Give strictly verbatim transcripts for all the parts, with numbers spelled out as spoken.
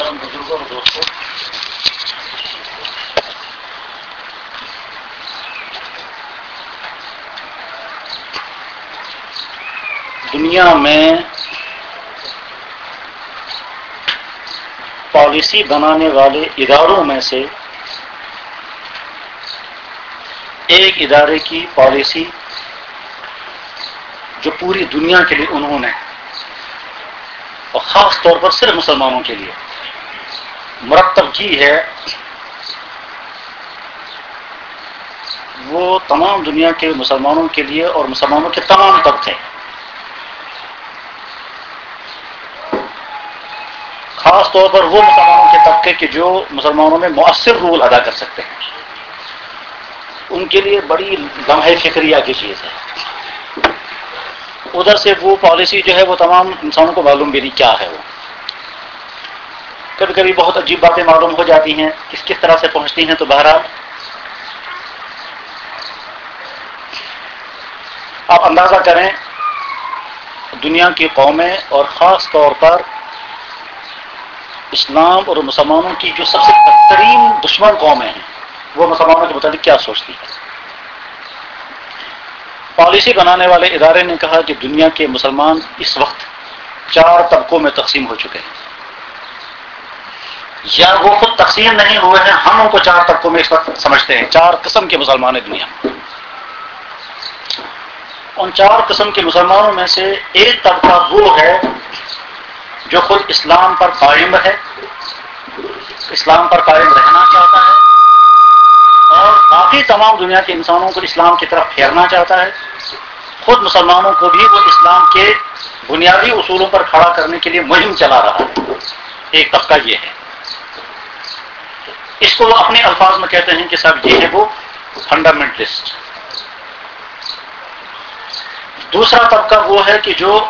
محترم بزرگوں اور دوستوں، دنیا میں پالیسی بنانے والے اداروں میں سے ایک ادارے کی پالیسی جو پوری دنیا کے لیے انہوں نے اور خاص طور پر صرف مسلمانوں کے لیے مرتب کی ہے، وہ تمام دنیا کے مسلمانوں کے لیے اور مسلمانوں کے تمام طبقے، خاص طور پر وہ مسلمانوں کے طبقے کے جو مسلمانوں میں مؤثر رول ادا کر سکتے ہیں، ان کے لیے بڑی لمحہ فکریہ کی چیز ہے۔ ادھر سے وہ پالیسی جو ہے وہ تمام انسانوں کو معلوم بھی نہیں کیا ہے، وہ کبھی کبھی بہت عجیب باتیں معلوم ہو جاتی ہیں، کس کس طرح سے پہنچتی ہیں، تو بہرحال آپ اندازہ کریں دنیا کی قومیں اور خاص طور پر اسلام اور مسلمانوں کی جو سب سے بدترین دشمن قومیں ہیں وہ مسلمانوں کے متعلق کیا سوچتی ہیں۔ پالیسی بنانے والے ادارے نے کہا کہ دنیا کے مسلمان اس وقت چار طبقوں میں تقسیم ہو چکے ہیں، یا وہ خود تقسیم نہیں ہوئے ہیں، ہم ان کو چار طبقوں میں اس وقت سمجھتے ہیں۔ چار قسم کے مسلمان ہیں دنیا میں۔ ان چار قسم کے مسلمانوں میں سے ایک طبقہ وہ ہے جو خود اسلام پر قائم ہے، اسلام پر قائم رہنا چاہتا ہے اور باقی تمام دنیا کے انسانوں کو اسلام کی طرف پھیرنا چاہتا ہے، خود مسلمانوں کو بھی وہ اسلام کے بنیادی اصولوں پر کھڑا کرنے کے لیے مہم چلا رہا ہے۔ ایک طبقہ یہ ہے، اس کو وہ اپنے الفاظ میں کہتے ہیں کہ صاحب یہ ہے وہ فنڈامنٹلسٹ۔ دوسرا طبقہ وہ ہے کہ جو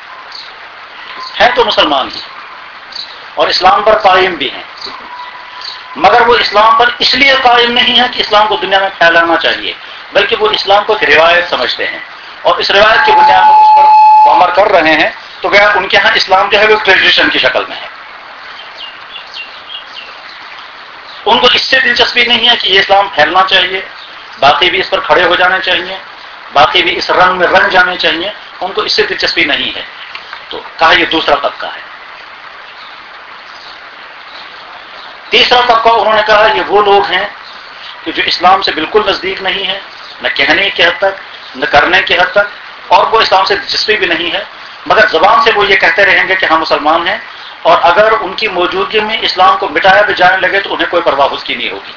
ہے تو مسلمان ہی اور اسلام پر قائم بھی ہیں، مگر وہ اسلام پر اس لیے قائم نہیں ہے کہ اسلام کو دنیا میں پھیلانا چاہیے، بلکہ وہ اسلام کو ایک روایت سمجھتے ہیں اور اس روایت کی بنیاد پر اس پر عمل کر رہے ہیں، تو گویا ان کے ہاں اسلام جو ہے وہ ٹریڈیشن کی شکل میں ہے۔ ان کو اس سے دلچسپی نہیں ہے کہ یہ اسلام پھیلنا چاہیے، باقی بھی اس پر کھڑے ہو جانے چاہیے، باقی بھی اس رنگ میں رنگ جانے چاہیے، ان کو اس سے دلچسپی نہیں ہے۔ تو کہا یہ دوسرا طبقہ ہے۔ تیسرا طبقہ انہوں نے کہا یہ وہ لوگ ہیں کہ جو اسلام سے بالکل نزدیک نہیں ہے، نہ کہنے کی حد تک نہ کرنے کی حد تک، اور وہ اسلام سے دلچسپی بھی نہیں ہے، مگر زبان سے وہ یہ کہتے رہیں گے کہ ہم مسلمان ہیں، اور اگر ان کی موجودگی میں اسلام کو مٹایا بھی جانے لگے تو انہیں کوئی پرواہ اس کی نہیں ہوگی۔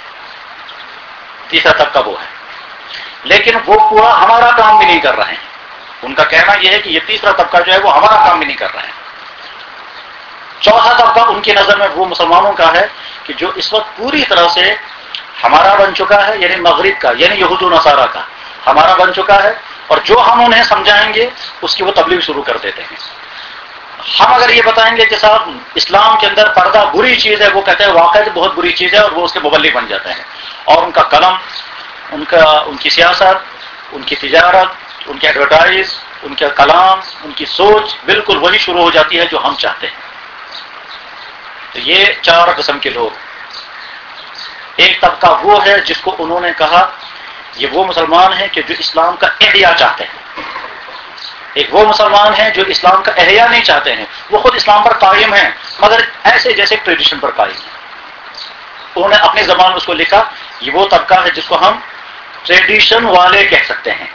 تیسرا طبقہ وہ ہے، لیکن وہ پورا ہمارا کام بھی نہیں کر رہے ہیں۔ ان کا کہنا یہ ہے کہ یہ تیسرا طبقہ جو ہے وہ ہمارا کام بھی نہیں کر رہے ہیں۔ چوتھا طبقہ ان کی نظر میں وہ مسلمانوں کا ہے کہ جو اس وقت پوری طرح سے ہمارا بن چکا ہے، یعنی مغرب کا، یعنی یہود و نصارہ کا ہمارا بن چکا ہے، اور جو ہم انہیں سمجھائیں گے اس کی وہ تبلیغ شروع کر دیتے ہیں۔ ہم اگر یہ بتائیں گے کہ صاحب اسلام کے اندر پردہ بری چیز ہے، وہ کہتے ہیں واقعی بہت بری چیز ہے، اور وہ اس کے مبلغ بن جاتے ہیں، اور ان کا قلم، ان کا ان کی سیاست، ان کی تجارت، ان کے ایڈورٹائز، ان کا کلام، ان کی سوچ بالکل وہی شروع ہو جاتی ہے جو ہم چاہتے ہیں۔ تو یہ چار قسم کے لوگ۔ ایک طبقہ وہ ہے جس کو انہوں نے کہا یہ وہ مسلمان ہیں کہ جو اسلام کا احیاء چاہتے ہیں۔ ایک وہ مسلمان ہیں جو اسلام کا احیاء نہیں چاہتے ہیں، وہ خود اسلام پر قائم ہیں مگر ایسے جیسے ٹریڈیشن پر قائم ہیں۔ انہوں نے اپنی زبان میں اس کو لکھا، یہ وہ طبقہ ہے جس کو ہم ٹریڈیشن والے کہہ سکتے ہیں۔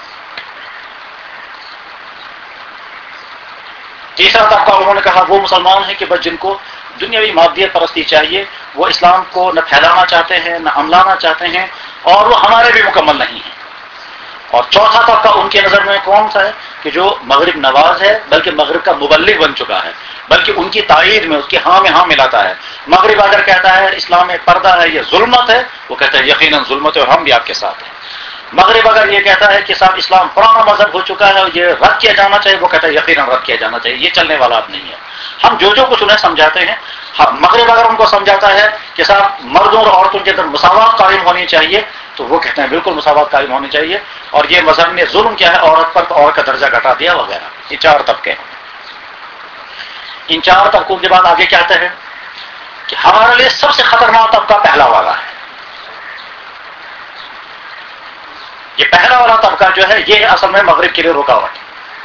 تیسرا طبقہ انہوں نے کہا وہ مسلمان ہیں کہ بس جن کو دنیاوی مادیت پرستی چاہیے، وہ اسلام کو نہ پھیلانا چاہتے ہیں نہ عملانا چاہتے ہیں، اور وہ ہمارے بھی مکمل نہیں ہیں۔ اور چوتھا طبقہ ان کی نظر میں کون سا ہے کہ جو مغرب نواز ہے، بلکہ مغرب کا مبلغ بن چکا ہے، بلکہ ان کی تائید میں اس کی ہاں میں ہاں ملاتا ہے۔ مغرب اگر کہتا ہے اسلام میں پردہ ہے، یہ ظلمت ہے، وہ کہتا ہے یقیناً ظلمت ہے اور ہم بھی آپ کے ساتھ ہیں۔ مغرب اگر یہ کہتا ہے کہ صاحب اسلام پرانا مذہب ہو چکا ہے اور یہ رد کیا جانا چاہیے، وہ کہتا ہے یقیناً رد کیا جانا چاہیے، یہ چلنے والا اب نہیں ہے۔ ہم جو جو کچھ انہیں سمجھاتے ہیں، مغرب اگر ان کو سمجھاتا ہے کہ صاحب مردوں اور عورتوں کے اندر مساوات قائم ہونی چاہیے، تو وہ کہتے ہیں بالکل مساوات قائم ہونی چاہیے، اور یہ مذہب نے ظلم کیا ہے عورت پر تو عورت کا درجہ گھٹا دیا وغیرہ۔ یہ چار طبقے ہیں۔ ان چار طبقوں کے بعد آگے کیا آتا ہے؟ کہ ہمارے لیے سب سے خطرناک طبقہ پہلا والا ہے. یہ پہلا والا طبقہ جو ہے یہ اصل میں مغرب کے لیے رکاوٹ ہے.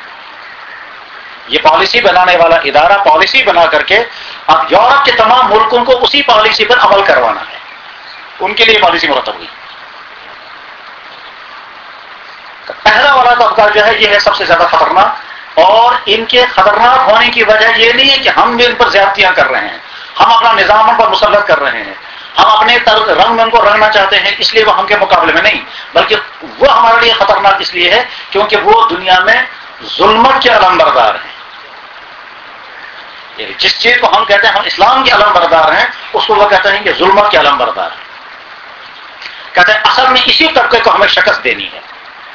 یہ پالیسی بنانے والا ادارہ پالیسی بنا کر کے اب یورپ کے تمام ملکوں کو اسی پالیسی پر عمل کروانا ہے. ان کے لیے پالیسی مرتب ہوئی. پہلا والا طبقہ جو ہے یہ ہے سب سے زیادہ خطرناک. اور ان کے خطرناک ہونے کی وجہ یہ نہیں ہے کہ ہم بھی ان پر زیادتیاں کر رہے ہیں, ہم اپنا نظام ان پر مسلط کر رہے ہیں, ہم اپنے رنگ میں ان کو رنگنا چاہتے ہیں اس لیے وہ ہم کے مقابلے میں نہیں, بلکہ وہ ہمارے لیے خطرناک اس لیے ہے کیونکہ وہ دنیا میں ظلمت کے علم بردار ہیں. جس چیز کو ہم کہتے ہیں ہم اسلام کے علم بردار ہیں, اس کو وہ کہتے ہیں کہ ظلمت کے علم بردار ہیں. کہتے ہیں اصل میں اسی طبقے کو ہمیں شکست دینی ہے.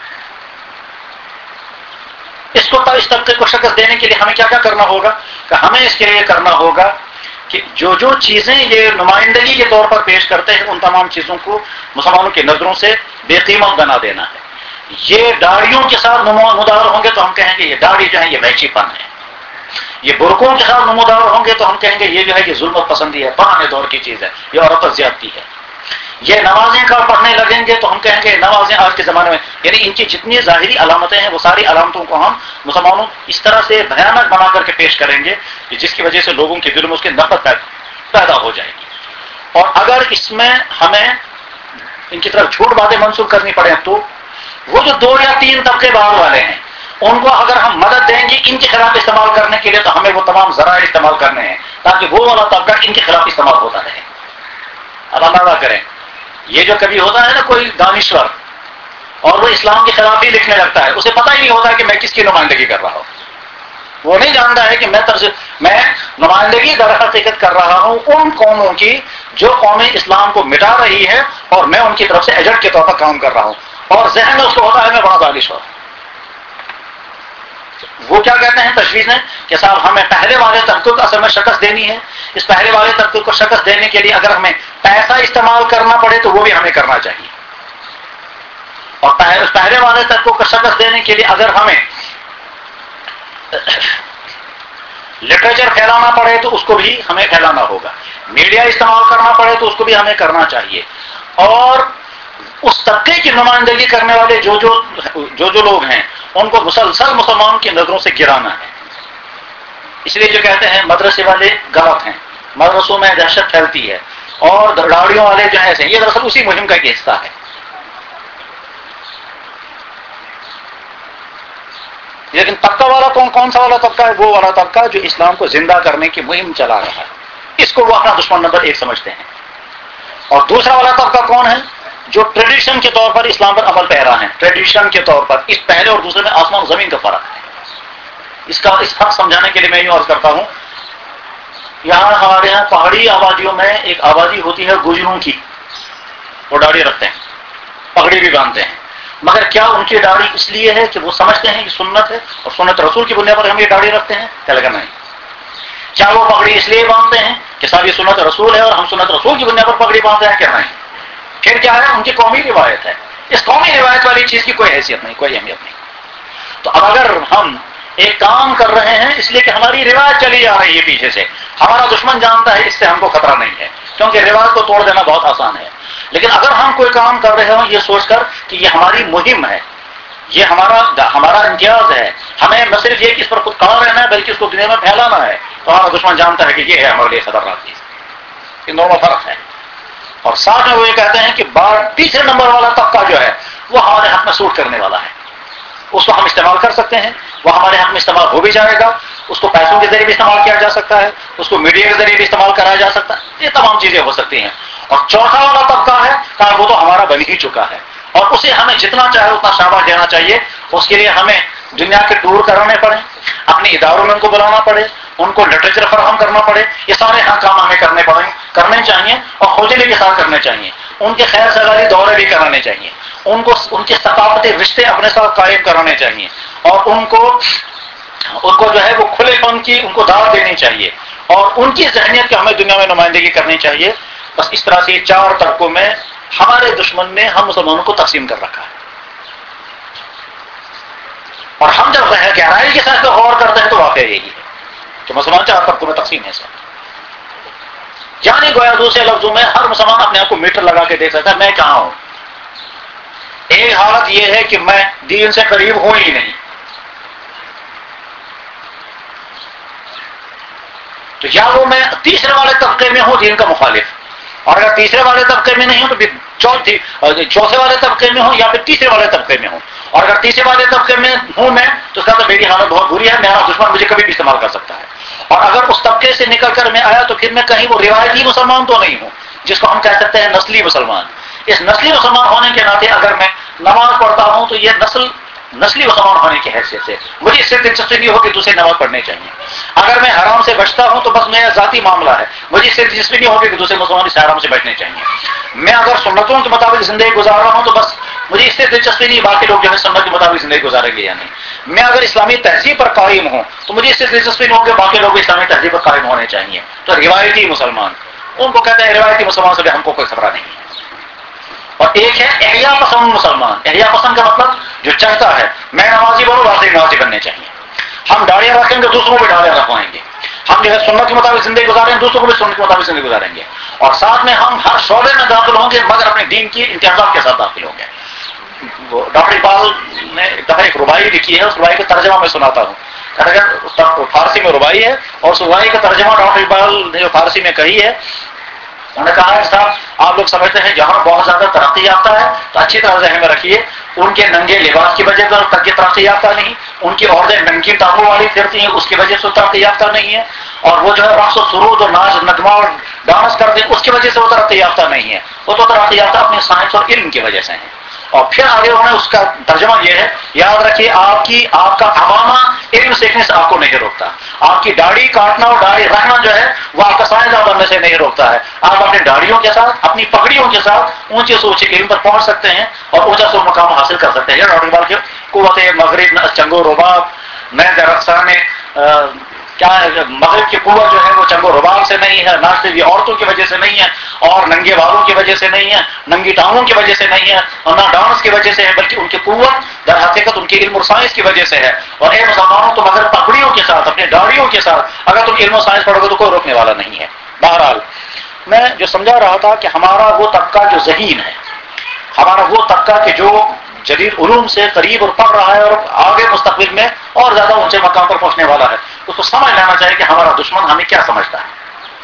اس کو اس طبقے کو شکست دینے کے لیے ہمیں کیا کیا کرنا ہوگا کہ ہمیں اس کے لیے کرنا ہوگا کہ جو جو چیزیں یہ نمائندگی کے طور پر پیش کرتے ہیں ان تمام چیزوں کو مسلمانوں کی نظروں سے بے قیمت بنا دینا ہے. یہ داڑھیوں کے ساتھ نمودار ہوں گے تو ہم کہیں گے یہ داڑھی جو ہے یہ وحشی پن ہے. یہ برقعوں کے ساتھ نمودار ہوں گے تو ہم کہیں گے یہ جو ہے یہ ظلمت پسندی ہے, پرانے دور کی چیز ہے, یہ عورت زیادتی ہے. یہ نمازیں کا پڑھنے لگیں گے تو ہم کہیں گے نمازیں آج کے زمانے میں, یعنی ان کی جتنی ظاہری علامتیں ہیں وہ ساری علامتوں کو ہم مسلمانوں اس طرح سے بھیانک بنا کر کے پیش کریں گے کہ جس کی وجہ سے لوگوں کے دل میں اس کی نفرت پیدا ہو جائے گی. اور اگر اس میں ہمیں ان کی طرف جھوٹ باتیں منسوخ کرنی پڑیں تو وہ جو دو یا تین طبقے بعد والے ہیں ان کو اگر ہم مدد دیں گے ان کے خلاف استعمال کرنے کے لیے تو ہمیں وہ تمام ذرائع استعمال کرنے ہیں تاکہ وہ والا طبقہ ان کے خلاف استعمال ہوتا رہے. اب اندازہ کریں, یہ جو کبھی ہوتا ہے نا کوئی دانشور اور وہ اسلام کے خلاف ہی لکھنے لگتا ہے, اسے پتہ ہی نہیں ہوتا کہ میں کس کی نمائندگی کر رہا ہوں. وہ نہیں جانتا ہے کہ میں طرز میں نمائندگی در حقیقت کر رہا ہوں ان قوموں کی جو قومیں اسلام کو مٹا رہی ہے اور میں ان کی طرف سے ایجنٹ کے طور پر کام کر رہا ہوں. اور ذہن میں اس کو ہوتا ہے میں بڑا دانشور. وہ کیا کہتے ہیں تشویش میں کہ صاحب ہمیں پہلے والے طبقے کو اصل میں شکست دینی ہے. اس پہلے والے طبقے کو شکست دینے کے لیے اگر ہمیں پیسہ استعمال کرنا پڑے تو وہ بھی ہمیں کرنا چاہیے. اور پہلے والے طبقے کو شکست دینے کے لیے اگر ہمیں لٹریچر پھیلانا پڑے تو اس کو بھی ہمیں پھیلانا ہوگا. میڈیا استعمال کرنا پڑے تو اس کو بھی ہمیں کرنا چاہیے. اور اس طبقے کی نمائندگی کرنے والے جو جو جو جو لوگ ہیں ان کو مسلسل مسلمانوں کی نظروں سے گرانا ہے. اس لیے جو کہتے ہیں مدرسے والے غلط ہیں, مدرسوں میں دہشت پھیلتی ہے اور داڑھیوں والے جو ہیں ایسے, یہ دراصل اسی مہم کا ایک حصہ ہے. لیکن طبقہ والا کون کون سا والا طبقہ ہے؟ وہ والا طبقہ جو اسلام کو زندہ کرنے کی مہم چلا رہا ہے, اس کو وہ اپنا دشمن نمبر ایک سمجھتے ہیں. اور دوسرا والا طبقہ کون ہے؟ جو ٹریڈیشن کے طور پر اسلام پر عمل پیرا ہیں. ٹریڈیشن کے طور پر اس پہلے اور دوسرے میں آسمان و زمین کا فرق ہے. اس کا اس حق سمجھانے کے لیے میں یوں عرض کرتا ہوں, یہاں ہمارے یہاں پہاڑی آبادیوں میں ایک آبادی ہوتی ہے گجروں کی, وہ داڑھی رکھتے ہیں, پگڑی بھی باندھتے ہیں. مگر کیا ان کی داڑھی اس لیے ہے کہ وہ سمجھتے ہیں کہ سنت ہے اور سنت رسول کی بنیاد پر ہم یہ داڑھی رکھتے ہیں؟ کیا لگا نہیں. کیا وہ پگڑی اس لیے باندھتے ہیں کہ صاحب یہ سنت رسول ہے اور ہم سنت رسول کی بنیاد پر پگڑی باندھتے ہیں؟ کیا نہیں. پھر کیا ہے؟ ان کی قومی روایت ہے. اس قومی روایت والی چیز کی کوئی حیثیت نہیں, کوئی اہمیت نہیں. تو اب اگر ہم ایک کام کر رہے ہیں اس لیے کہ ہماری روایت چلی آ رہی ہے پیچھے سے, ہمارا دشمن جانتا ہے اس سے ہم کو خطرہ نہیں ہے کیونکہ روایت کو توڑ دینا بہت آسان ہے. لیکن اگر ہم کوئی کام کر رہے ہوں یہ سوچ کر کہ یہ ہماری مہم ہے, یہ ہمارا ہمارا امتیاز ہے, ہمیں نہ صرف یہ کہ اس پر خود کام رہنا ہے بلکہ اس کو دنیا میں پھیلانا ہے, تو ہمارا دشمن جانتا ہے کہ یہ ہے ہمارے لیے خطرناک چیز. ان دونوں فرق ہے. اور ساتھ میں وہ یہ کہتے ہیں کہ بار تیسرے نمبر والا طبقہ جو ہے وہ ہمارے حق میں سوٹ کرنے والا ہے, اس کو ہم استعمال کر سکتے ہیں, وہ ہمارے حق میں استعمال ہو بھی جائے گا, اس کو پیسوں کے ذریعے بھی استعمال کیا جا سکتا ہے, اس کو میڈیا کے ذریعے بھی استعمال کرایا جا سکتا ہے, یہ تمام چیزیں ہو سکتی ہیں. اور چوتھا والا طبقہ ہے کہ وہ تو ہمارا بن ہی چکا ہے اور اسے ہمیں جتنا چاہے اتنا شاباش دینا چاہیے. اس کے لیے ہمیں دنیا کے ٹور کرانے پڑے, اپنے اداروں میں ان کو بلانا پڑے, ان کو لٹریچر فراہم کرنا پڑے, یہ سارے ہاں کام ہمیں کرنے پڑیں کرنے چاہیے اور حوصلے کے ساتھ کرنے چاہیے. ان کے خیر سگالی دورے بھی کرانے چاہیے, ان کو ان کے ثقافتی رشتے اپنے ساتھ قائم کرانے چاہیے اور ان کو ان کو جو ہے وہ کھلے پن کی ان کو دعوت دینی چاہیے اور ان کی ذہنیت کی ہمیں دنیا میں نمائندگی کرنی چاہیے. بس اس طرح سے چار طبقوں میں ہمارے دشمن نے ہم مسلمانوں کو تقسیم کر رکھا ہے. اور ہم جب گہرائی کے ساتھ غور کرتے ہیں تو واقعہ یہی ہے کہ مسلمان چار طبقوں میں تقسیم ہے. سب یعنی گویا دوسرے لفظوں میں ہر مسلمان اپنے آپ کو میٹر لگا کے دیکھ سکتا ہے میں کہاں ہوں. ایک حالت یہ ہے کہ میں دین سے قریب ہوں ہی نہیں، تو یا وہ میں تیسرے والے طبقے میں ہوں دین کا مخالف، اور اگر تیسرے والے طبقے میں نہیں ہوں تو پھر چوتھی چوتھے والے طبقے میں ہوں یا پھر تیسرے والے طبقے میں ہوں. اور اگر تیسرے والے طبقے میں ہوں میں تو اس کا تو میری حالت بہت بری ہے، میرا دشمن مجھے کبھی بھی استعمال کر سکتا ہے. اور اگر اس طبقے سے نکل کر میں آیا تو پھر میں کہیں وہ روایتی مسلمان تو نہیں ہوں جس کو ہم کہہ سکتے ہیں نسلی مسلمان. اس نسلی مسلمان ہونے کے ناطے اگر میں نماز پڑھتا ہوں تو یہ نسل نسلی مسلمان ہونے کی حیثیت سے مجھے اس سے دلچسپی نہیں ہو کہ دوسرے نماز پڑھنے چاہیے. اگر میں حرام سے بچتا ہوں تو بس میرا ذاتی معاملہ ہے، مجھے اس سے دلچسپی نہیں ہوگی کہ دوسرے مسلمان اس حرام سے بچنے چاہیے. میں اگر سنتوں کے مطابق زندگی گزار رہا ہوں تو بس مجھے اس سے دلچسپی نہیں باقی لوگ جو ہے سنت کے مطابق زندگی گزاریں گے یا نہیں. میں اگر اسلامی تہذیب پر قائم ہوں تو مجھے اس سے دلچسپی نہیں ہوگی باقی لوگ اسلامی تہذیب پر قائم ہونے چاہیے. تو روایتی مسلمان ان کو کہتے ہیں روایتی مسلمان سے بھی ہم کو کوئی خبرہ نہیں ہے. اور ایک ہے احیاء پسند مسلمان. احیاء پسند کا مطلب جو چاہتا ہے میں نمازی بنوں واقعی نمازی بننے چاہیے. ہم داڑیاں رکھیں گے دوسروں کو بھی داڑیاں رکھوائیں گے. ہم جو ہے سنت کے مطابق زندگی گزاریں گے دوسروں کو بھی سنت کے مطابق زندگی گزاریں گے. اور ساتھ میں ہم ہر شعبے میں داخل ہوں گے مگر اپنے دین کی امتیازات کے ساتھ داخل ہوں گے. ڈاکٹر اقبال نے دفعہ ایک ربائی لکھی ہے، اس ربائی کا ترجمہ میں سناتا ہوں. فارسی میں ربائی ہے اور اس ربائی کا ترجمہ ڈاکٹر اقبال نے جو فارسی میں کہی ہے انہوں نے کہا ہے صاحب آپ لوگ سمجھتے ہیں جہاں بہت زیادہ ترقی یافتہ ہے تو اچھی طرح ذہن میں رکھیے ان کے ننگے لباس کی وجہ سے تک ترقی یافتہ نہیں، ان کی عورتیں ننگی ٹانگوں والی پھرتی ہیں اس کی وجہ سے ترقی یافتہ نہیں ہے، اور وہ جو ہے رقص و سرود اور ناچ نغمہ اور ڈانس کرتے ہیں اس کی وجہ سے وہ ترقی یافتہ نہیں ہے. وہ تو ترقی یافتہ اپنے سائنس اور علم کی وجہ سے ہیں. اور پھر آگے انہوں نے اس کا ترجمہ یہ ہے یاد رکھیے آپ کی آپ کا عوامہ علم سیکھنے سے آپ کو نہیں روکتا. آپ کی داڑھی کاٹنا اور داڑھی رکھنا جو ہے وہ آپ کا سائنسداں بننے سے نہیں روکتا ہے. آپ اپنی داڑھیوں کے ساتھ اپنی پگڑیوں کے ساتھ اونچے سے اونچے علم پر پہنچ سکتے ہیں اور اونچا سے مقام حاصل کر سکتے ہیں. ڈاکٹر اقبال کی قوت مغرب چنگو رباب میں درخشان کیا ہے مغرب کی قوت جو ہے وہ چنگو رباب سے نہیں ہے، ناچتی ہوئی عورتوں کی وجہ سے نہیں ہے اور ننگے بالوں کی وجہ سے نہیں ہے، ننگی ٹانگوں کی وجہ سے نہیں ہے اور نہ ڈانس کی وجہ سے ہے، بلکہ ان کی قوت در حقیقت ان کی علم اور سائنس کی وجہ سے ہے. اور اے مسلمانوں تم اگر پگڑیوں کے ساتھ اپنے داڑھیوں کے ساتھ اگر تم علم و سائنس پڑھو گے تو کوئی روکنے والا نہیں ہے. بہرحال میں جو سمجھا رہا تھا کہ ہمارا وہ طبقہ جو ذہین ہے، ہمارا وہ طبقہ کہ جو جدید علوم سے قریب اور پڑھ رہا ہے اور آگے مستقبل میں اور زیادہ اونچے مقام پر پہنچنے والا ہے، اس کو سمجھ لینا چاہیے کہ ہمارا دشمن ہمیں کیا سمجھتا ہے.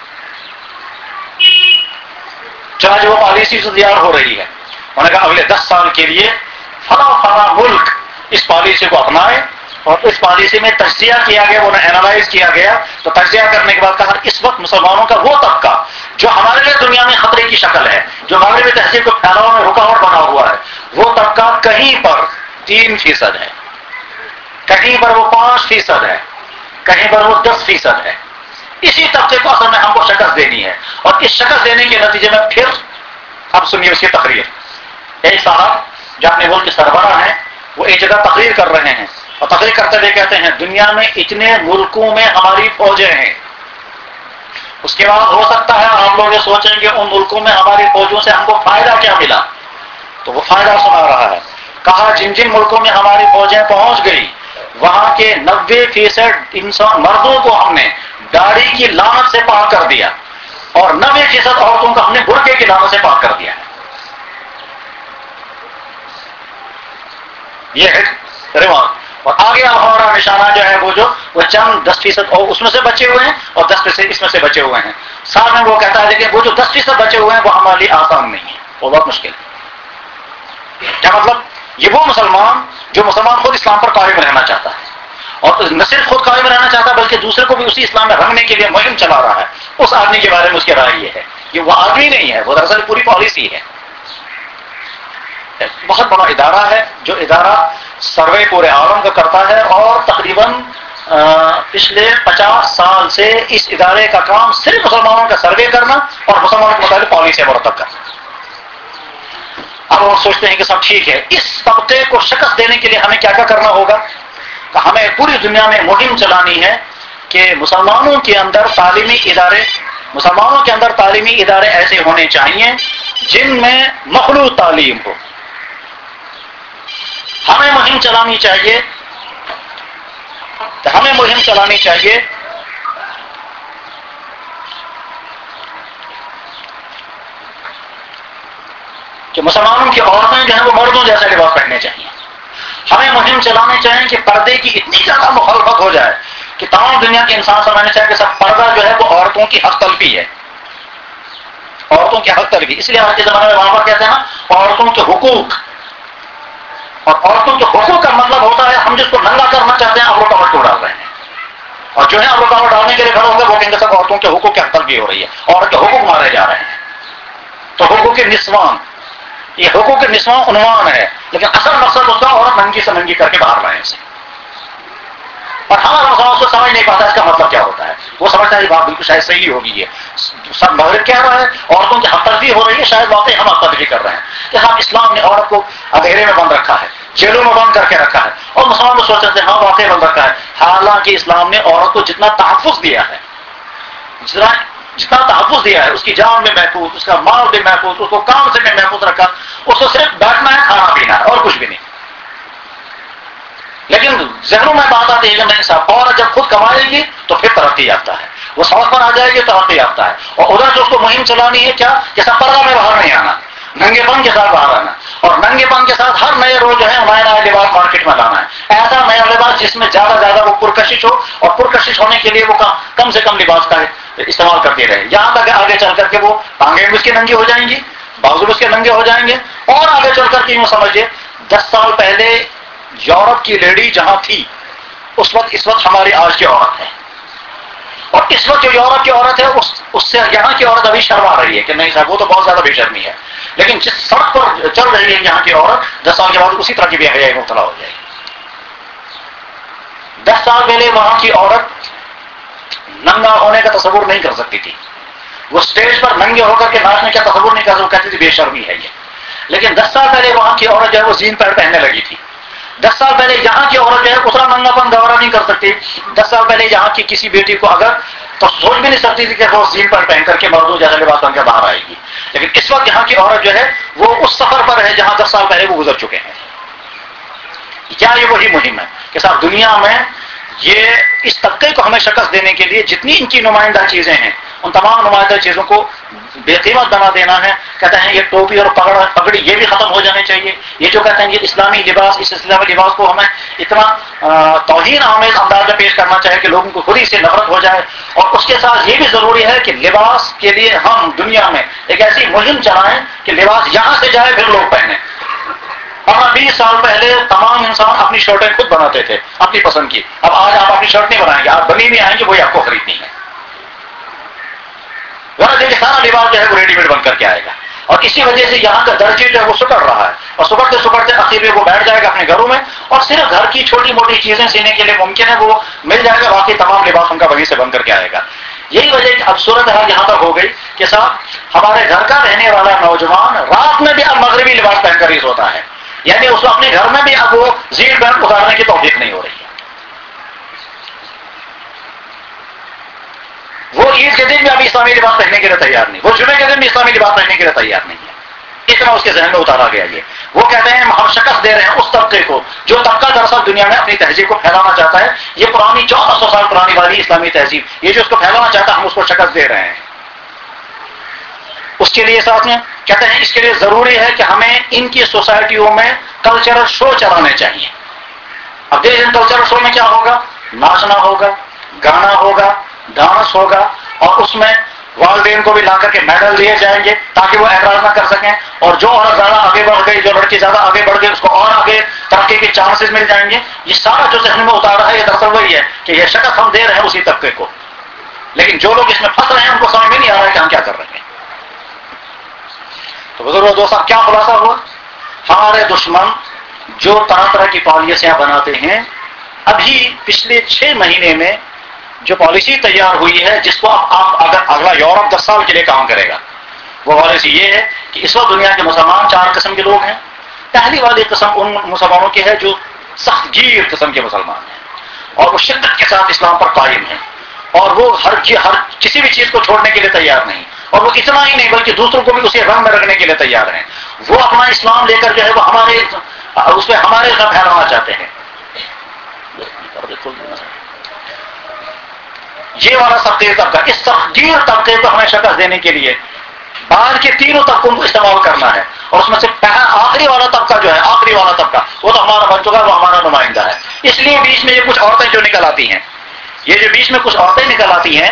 چنانچہ وہ پالیسی سے تیار ہو رہی ہے. انہوں نے کہا اگلے دس سال کے لیے فلاں فلاں ملک اس پالیسی کو اپنائے اور اس پالیسی میں تجزیہ کیا گیا، انہیں اینالائز کیا گیا. تو تجزیہ کرنے کے بعد کہا اس وقت مسلمانوں کا وہ طبقہ جو ہمارے لیے دنیا میں خطرے کی شکل ہے، جو مغربی تہذیب کو پھیلاؤ میں رکاوٹ بنا ہوا ہے، وہ طبقہ کہیں پر تین فیصد ہے، کہیں پر وہ پانچ فیصد ہے، کہیں پر وہ دس فیصد ہے. اسی طبقے کو اصل میں ہم کو شکست دینی ہے. اور اس شکست دینے کے نتیجے میں پھر اب سنیے اس کی تقریر. ایک صاحب جو اپنے ملک کے سربراہ ہیں وہ ایک جگہ تقریر کر رہے ہیں اور تقریر کرتے ہوئے کہتے ہیں دنیا میں اتنے ملکوں میں ہماری فوجیں ہیں. اس کے بعد ہو سکتا ہے آپ لوگ یہ سوچیں گے ان ملکوں میں ہماری فوجوں سے ہم کو فائدہ کیا ملا. تو وہ فائدہ سنا رہا ہے. کہا جن جن ملکوں میں ہماری فوجیں پہنچ گئی وہاں کے نبے فیصد انسان مردوں کو ہم نے داڑھی کی لعنت سے پاک کر دیا اور نبے فیصد عورتوں کو ہم نے برقعے کی لعنت سے پاک کر دیا. یہ ہے رواج. اور آگے ہمارا نشانہ جو ہے وہ جو وہ چند دس فیصد اور اس میں سے بچے ہوئے ہیں اور دس فیصد اس میں سے بچے ہوئے ہیں. ساتھ میں وہ کہتا ہے لیکن وہ جو دس فیصد بچے ہوئے ہیں وہ ہمارے لیے آسان نہیں ہے، وہ بہت مشکل ہے. کیا مطلب؟ یہ وہ مسلمان جو مسلمان خود اسلام پر قائم رہنا چاہتا ہے اور نہ صرف خود قائم رہنا چاہتا ہے بلکہ دوسرے کو بھی اسی اسلام میں رنگنے کے لیے مہم چلا رہا ہے، اس آدمی کے بارے میں اس کی رائے یہ ہے. یہ وہ آدمی نہیں ہے، وہ دراصل پوری پالیسی ہے. بہت بڑا ادارہ ہے جو ادارہ سروے پورے عالم کا کرتا ہے اور تقریباً پچھلے پچاس سال سے اس ادارے کا کام صرف مسلمانوں کا سروے کرنا اور مسلمانوں کے متعلق پالیسی مرتب کرنا. اب وہ سوچتے ہیں کہ سب ٹھیک ہے، اس طبقے کو شکست دینے کے لیے ہمیں کیا کیا کرنا ہوگا. کہ ہمیں پوری دنیا میں مہم چلانی ہے کہ مسلمانوں کے اندر تعلیمی ادارے مسلمانوں کے اندر تعلیمی ادارے ایسے ہونے چاہیے جن میں مخلوط تعلیم ہو. ہمیں مہم چلانی چاہیے ہمیں مہم چلانی چاہیے کہ مسلمانوں کی عورتیں جو ہیں وہ مردوں جیسا لباس پہننے چاہیے. ہمیں مہم چلانے چاہیے کہ پردے کی اتنی زیادہ مخالفت ہو جائے کہ تمام دنیا کے انسان سمجھنے چاہیے کہ سب پردہ جو ہے وہ عورتوں کی حق تلفی ہے، عورتوں کی حق تلفی. اس لیے آج کے زمانے میں وہاں پر کہتے ہیں نا عورتوں کے حقوق، اور عورتوں کے حقوق کا مطلب ہوتا ہے ہم جس کو ننگا کرنا چاہتے ہیں آپ رکاوٹ کو ڈال رہے ہیں، اور جو ہے آپ رکاوٹ ڈالنے کے لیے کھڑے ہوں گے وہ کہیں گے سب عورتوں کے حقوق کی حق تلفی ہو رہی ہے، عورت کے حقوق مارے جا رہے ہیں. تو حقوق نسوان، یہ حقوق نسوان عنوان ہے، لیکن اصل مقصد اس کا عورت ننگی سے ننگی کر کے باہر لائیں اسے. اور ہمارا مسئلہ اس کو سمجھ نہیں پاتا اس کا مطلب کیا ہوتا ہے. وہ سمجھتا ہے یہ بات بالکل شاید صحیح ہوگی، یہ سب مغرب کہہ رہا ہے عورتوں کی حق تلفی ہو رہی ہے، شاید واقعی ہم حق تلفی کر رہے ہیں کہ ہم اسلام نے عورت کو اندھیرے میں بند رکھا ہے، جیلوں میں بند کر کے رکھا ہے، اور مسلمان تو سوچتے ہیں ہاں واقعی بند رکھا ہے. حالانکہ اسلام نے عورت کو جتنا تحفظ دیا ہے، جتنا جتنا تحفظ دیا ہے، اس کی جان میں محفوظ، اس کا مال بھی محفوظ، اس کو کام سے بھی محفوظ رکھا، اس کو صرف بیٹھنا ہے، کھانا پینا ہے، اور کچھ بھی نہیں. لیکن ذہنوں میں بات آتی ہے کہ نہیں صاحب عورت جب خود کمائے گی تو پھر ترقی یافتہ ہے، وہ سڑک پر آ جائے گی ترقی یافتہ ہے. اور ادھر سے اس کو مہم چلانی ہے کیا کہ سب پردہ میں باہر نہیں آنا، ننگے پن کے ساتھ باہر آنا، اور ننگے پن کے ساتھ ہر نئے روز جو ہے نیا نیا لباس مارکیٹ میں لانا ہے، ایسا نیا لباس جس میں زیادہ زیادہ وہ پرکشش ہو، اور پرکشش ہونے کے لیے وہ کم سے کم لباس کا استعمال کرتے رہے، یہاں تک آگے چل کر کے وہ ٹانگیں بھی اس کے ننگی ہو جائیں گی، بازو اس کے ننگے ہو جائیں گے. اور آگے چل کر کے یوں سمجھے دس سال پہلے یورپ کی لیڈی جہاں تھی اس وقت اس وقت ہماری آج کی عورت ہے، اور اس وقت جو یورپ کی عورت ہے اس اس سے یہاں کی عورت ابھی شرما رہی ہے کہ نہیں صاحب وہ تو بہت زیادہ بے شرمی ہے. لیکن جس سڑک پر چل رہی ہے یہاں کی عورت دس سال کے بعد اسی طرح کی بے حیائی مبتلا ہو جائے گی. دس سال پہلے وہاں کی عورت ننگا ہونے کا تصور نہیں کر سکتی تھی، وہ اسٹیج پر ننگے ہو کر کے ناچنے کا تصور نہیں کر سکتی، کہتی تھی بے شرمی ہے یہ. لیکن دس سال پہلے وہاں کی عورت جو ہے وہ زین پیر پہننے لگی تھی. دس سال پہلے یہاں کی عورت جو ہے اتنا ننگا پن گوارا نہیں کر سکتی. دس سال پہلے یہاں کی کسی بیٹی کو اگر تو سوچ بھی نہیں سکتی تھی کہ وہ زین پر پہن کر کے مردوں جیسا لباس پہن کے باہر آئے گی. لیکن اس وقت یہاں کی عورت جو ہے وہ اس سفر پر ہے جہاں دس سال پہلے وہ گزر چکے ہیں. کیا یہ وہی مہم ہے کہ صاحب دنیا میں یہ اس طبقے کو ہمیں شکست دینے کے لیے جتنی ان کی نمائندہ چیزیں ہیں ان تمام نمائندہ چیزوں کو بے قیمت بنا دینا ہے. کہتے ہیں یہ ٹوپی اور پگڑ پگڑی یہ بھی ختم ہو جانے چاہیے. یہ جو کہتے ہیں یہ اسلامی لباس، اس اسلامی لباس کو ہمیں اتنا توہین آمیز انداز میں پیش کرنا چاہیے کہ لوگوں کو خود ہی سے نفرت ہو جائے. اور اس کے ساتھ یہ بھی ضروری ہے کہ لباس کے لیے ہم دنیا میں ایک ایسی مہم چلائیں کہ لباس یہاں سے جائے پھر لوگ پہنے. ورنہ بیس سال پہلے تمام انسان اپنی شرٹیں خود بناتے تھے اپنی پسند کی. اب آج آپ اپنی شرٹ نہیں بنائیں گے، آپ بنی نہیں آئیں گے، وہی آپ کو خریدنی ہے. ورنہ دیکھیے سارا لباس جو ہے وہ ریڈی میڈ بن کر کے آئے گا. اور اسی وجہ سے یہاں کا درجے جو ہے وہ سکڑ رہا ہے، اور سکڑتے سکڑتے آخر میں وہ بیٹھ جائے گا اپنے گھروں میں، اور صرف گھر کی چھوٹی موٹی چیزیں سینے کے لیے ممکن ہے وہ مل جائے گا، باقی تمام لباس ان کا وہیں سے بن کر کے آئے گا. یہی وجہ کہ اب صورت حال یہاں تک ہو گئی کہ صاحب ہمارے گھر کا رہنے والا نوجوان رات میں بھی اب مغربی لباس پہن کر ہی سوتا ہے. یعنی اس کو اپنے گھر میں بھی اب وہ زیر پینٹ اتارنے کی توفیق نہیں ہو رہی ہے. وہ عید کے دن بھی ابھی اسلامی لباس پہننے کے لیے تیار نہیں، وہ جمعے کے دن بھی اسلامی لباس پہننے کے لیے تیار نہیں ہے. اتنا اس کے ذہن میں اتارا گیا. یہ وہ کہتے ہیں ہم شکست دے رہے ہیں اس طبقے کو جو طبقہ دراصل دنیا میں اپنی تہذیب کو پھیلانا چاہتا ہے. یہ پرانی چودہ سو سال پرانی والی اسلامی تہذیب یہ جو اس کو پھیلانا چاہتا ہے ہم اس کو شکست دے رہے ہیں. اس کے لیے ساتھ میں کہتے ہیں اس کے لیے ضروری ہے کہ ہمیں ان کی سوسائٹیوں میں کلچرل شو چلانے چاہیے. اب دیکھیں کلچرل شو میں کیا ہوگا، ناچنا ہوگا، گانا ہوگا، ڈانس ہوگا، اور اس میں والدین کو بھی لا کر کے میڈل دیے جائیں گے تاکہ وہ اعتراض نہ کر سکیں. اور جو عورت زیادہ آگے بڑھ گئی، جو لڑکی زیادہ آگے بڑھ گئی اس کو اور آگے ترقی کے چانسز مل جائیں گے. یہ سارا جو ذہن میں اتارا ہے یہ دراصل وہی ہے کہ یہ شکست ہم دے رہے ہیں اسی طبقے کو. لیکن جو لوگ اس میں پھنس رہے ہیں ان کو سمجھ میں نہیں آ رہا ہے کہ ہم کیا کر رہے ہیں. تو بزرگوں دوست صاحب کیا خلاصہ ہوا، ہمارے دشمن جو طرح طرح کی پالیسیاں بناتے ہیں، ابھی پچھلے چھ مہینے میں جو پالیسی تیار ہوئی ہے جس کو اب آپ اگر اگلا یورپ دس سال کے لیے کام کرے گا، وہ پالیسی یہ ہے کہ اس وقت دنیا کے مسلمان چار قسم کے لوگ ہیں. پہلی والی قسم ان مسلمانوں کی ہے جو سخت گیر قسم کے مسلمان ہیں اور وہ شدت کے ساتھ اسلام پر قائم ہیں، اور وہ ہر ہر کسی بھی چیز کو چھوڑنے کے لیے تیار نہیں، اور وہ اتنا ہی نہیں بلکہ دوسروں کو بھی اسی رنگ میں رکھنے کے لیے تیار ہیں. وہ اپنا اسلام لے کر جو ہے وہ ہمارے اس میں ہمارے ساتھ پھیلانا چاہتے ہیں. یہ والا سخت طبقہ، اس سخت گیر طبقے کو ہمیں شکست دینے کے لیے بعد کے تینوں طبقوں کو استعمال کرنا ہے. اور اس میں سے آخری والا طبقہ جو ہے، آخری والا طبقہ وہ تو ہمارا بن چکا ہے، وہ ہمارا نمائندہ ہے. اس لیے بیچ میں یہ کچھ عورتیں جو نکل آتی ہیں، یہ جو بیچ میں کچھ عورتیں نکل آتی ہیں،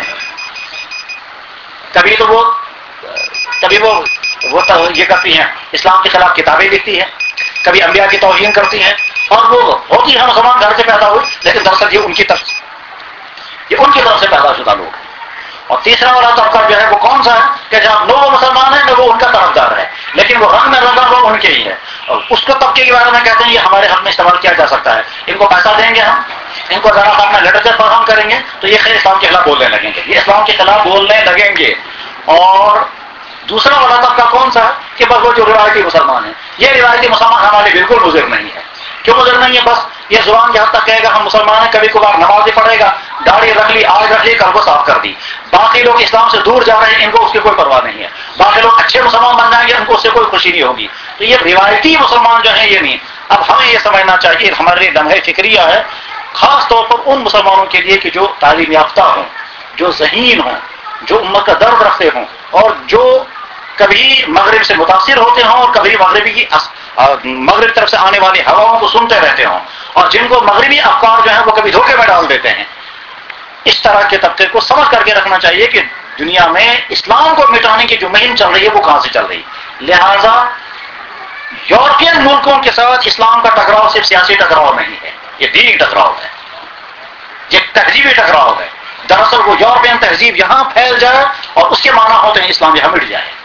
کبھی تو وہ کبھی وہ وہ یہ کرتی ہیں، اسلام کے خلاف کتابیں لکھتی ہیں، کبھی انبیاء کی توہین کرتی ہیں، اور وہ ہوتی ہے مسلمان گھر سے پیدا ہوئی، لیکن دراصل یہ ان کی طرف یہ ان کی طرف سے پیدا شدہ لوگ ہیں. اور تیسرا والا طبقہ جو ہے وہ کون سا ہے کہ جہاں نہ وہ مسلمان ہے نہ وہ ان کا طرفدار ہے، لیکن وہ رنگ میں رنگا وہ ان کے ہی ہے. اور اس کو طبقے کے بارے میں کہتے ہیں یہ ہمارے حق میں استعمال کیا جا سکتا ہے، ان کو پیسہ دیں گے، ہم ان کو ذرا اپنا لٹریچر فراہم کریں گے تو یہ خیر اسلام کے خلاف بولنے لگیں گے، یہ اسلام کے خلاف بولنے لگیں گے. اور دوسرا والا طبقہ کون سا ہے کہ بس وہ جو روایتی مسلمان ہیں، یہ روایتی مسلمان ہمارے بالکل مضر نہیں ہے. کیوں مضر نہیں ہے؟ بس یہ زبان کے حد تک کہے گا ہم مسلمان ہیں، کبھی کبھار نماز ہی پڑھے گا، داڑھی رکھ لی، آج رکھ لی، کل کو صاف کر دی. باقی لوگ اسلام سے دور جا رہے ہیں، ان کو اس کی کوئی پرواہ نہیں ہے. باقی لوگ اچھے مسلمان بن جائیں گے، ان کو اس سے کوئی خوشی نہیں ہوگی. تو یہ روایتی مسلمان جو ہیں یہ نہیں. اب ہمیں یہ سمجھنا چاہیے، ہمارے لیے لمحہ فکریہ ہے خاص طور پر ان مسلمانوں کے لیے کہ جو تعلیم یافتہ ہوں، جو ذہین ہوں، جو امت کا درد رکھتے ہوں، اور جو کبھی مغرب سے متاثر ہوتے ہوں اور کبھی مغربی کی مغرب طرف سے آنے والی ہواؤں کو سنتے رہتے ہوں، اور جن کو مغربی افکار جو ہیں وہ کبھی دھوکے میں ڈال دیتے ہیں. اس طرح کے طبقے کو سمجھ کر کے رکھنا چاہیے کہ دنیا میں اسلام کو مٹانے کی جو مہم چل رہی ہے وہ کہاں سے چل رہی. لہذا یورپین ملکوں کے ساتھ اسلام کا ٹکراؤ صرف سیاسی ٹکراؤ نہیں ہے، یہ دینی ٹکراؤ ہے، یہ تہذیبی ٹکراؤ ہے. دراصل وہ یورپین تہذیب یہاں پھیل جائے اور اس کے معنی ہوتے ہیں اسلام یہاں مٹ جائے.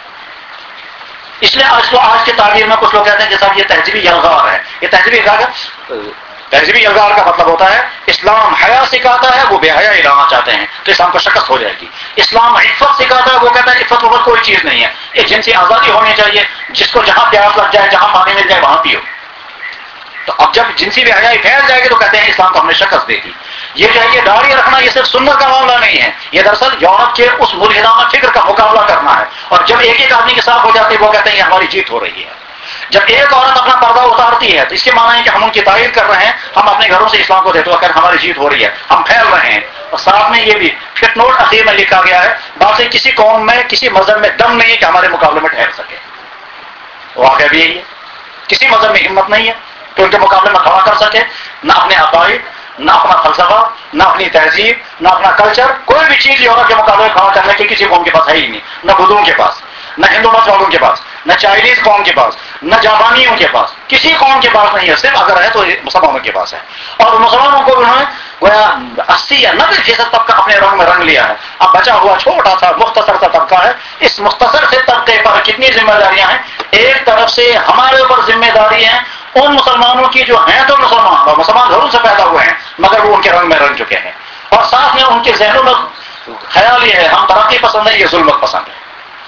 اس لیے آج تو آج کی تعلیم میں کچھ لوگ کہتے ہیں کہ صاحب یہ تہذیبی یلغار ہے. یہ تہذیبی یلغار تہذیبی یلغار کا مطلب ہوتا ہے اسلام حیا سکھاتا ہے، وہ بے حیائی لانا چاہتے ہیں تو اسلام کو شکست ہو جائے گی. اسلام عفت سکھاتا ہے، وہ کہتا ہے عفت وفت کوئی چیز نہیں ہے، ایک جنسی آزادی ہونی چاہیے، جس کو جہاں پیاس لگ جائے، جہاں پانی مل جائے وہاں پیو. تو اب جب جنسی بے حیائی پھیل جائے گی تو کہتے ہیں اسلام کو ہم نے شکست دے دی. یہ جو ہے یہ داڑھی رکھنا یہ صرف سنت کا معاملہ نہیں ہے، یہ دراصل یورپ کے اس ملحدانہ فکر کا مقابلہ کرنا ہے. اور جب ایک ایک آدمی کے ساتھ ہو جاتے ہیں وہ کہتے ہیں یہ ہماری جیت ہو رہی ہے. جب ایک عورت اپنا پردہ اتارتی ہے تو اس کے معنی ہے کہ ہم ان کی تعریف کر رہے ہیں، ہم اپنے گھروں سے اسلام کو دیتے ہوئے کر ہماری جیت ہو رہی ہے، ہم پھیل رہے ہیں. اور ساتھ میں یہ بھی فٹ نوٹ اخیر میں لکھا گیا ہے باقی کسی قوم میں کسی مذہب میں دم نہیں ہے کہ ہمارے مقابلے میں ٹھہر سکے. واقعہ بھی یہی ہے، کسی مذہب میں ہمت نہیں ہے کہ ان کے مقابلے میں کھڑا کر سکے، نہ اپنے عقائد، نہ اپنا فلسفہ، نہ اپنی تہذیب، نہ اپنا کلچر، کوئی بھی چیز یورپ کے مقابلے میں کھڑا کرنے کی کسی قوم کے پاس ہے ہی نہیں. نہ بدھوں کے پاس، نہ ہندو مت والوں کے پاس، نہ چائنیز قوم کے پاس، نہ جاپانیوں کے پاس، کسی قوم کے پاس نہیں ہے. صرف اگر ہے تو مسلمانوں کے پاس ہے. اور مسلمانوں کو انہوں نے گویا اسی یا نبے فیصد طبقہ اپنے رنگ میں رنگ لیا ہے. اب بچا ہوا چھوٹا سا مختصر سا طبقہ ہے. اس مختصر سے طبقے پر کتنی ذمہ داریاں ہیں؟ ایک طرف سے ہمارے اوپر ذمہ داری ہیں ان مسلمانوں کی جو ہیں تو مسلمان اور مسلمان گھروں سے پیدا ہوئے ہیں مگر وہ ان کے رنگ میں رنگ چکے ہیں، اور ساتھ میں ان کے ذہنوں میں خیال یہ ہے ہم ترقی پسند ہے، یہ ظلمت پسند ہے.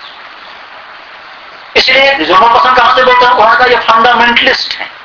اس لیے ظلمت پسند کہاں سے بولتے ہیں؟ وہاں کا یہ فنڈامنٹلسٹ ہے.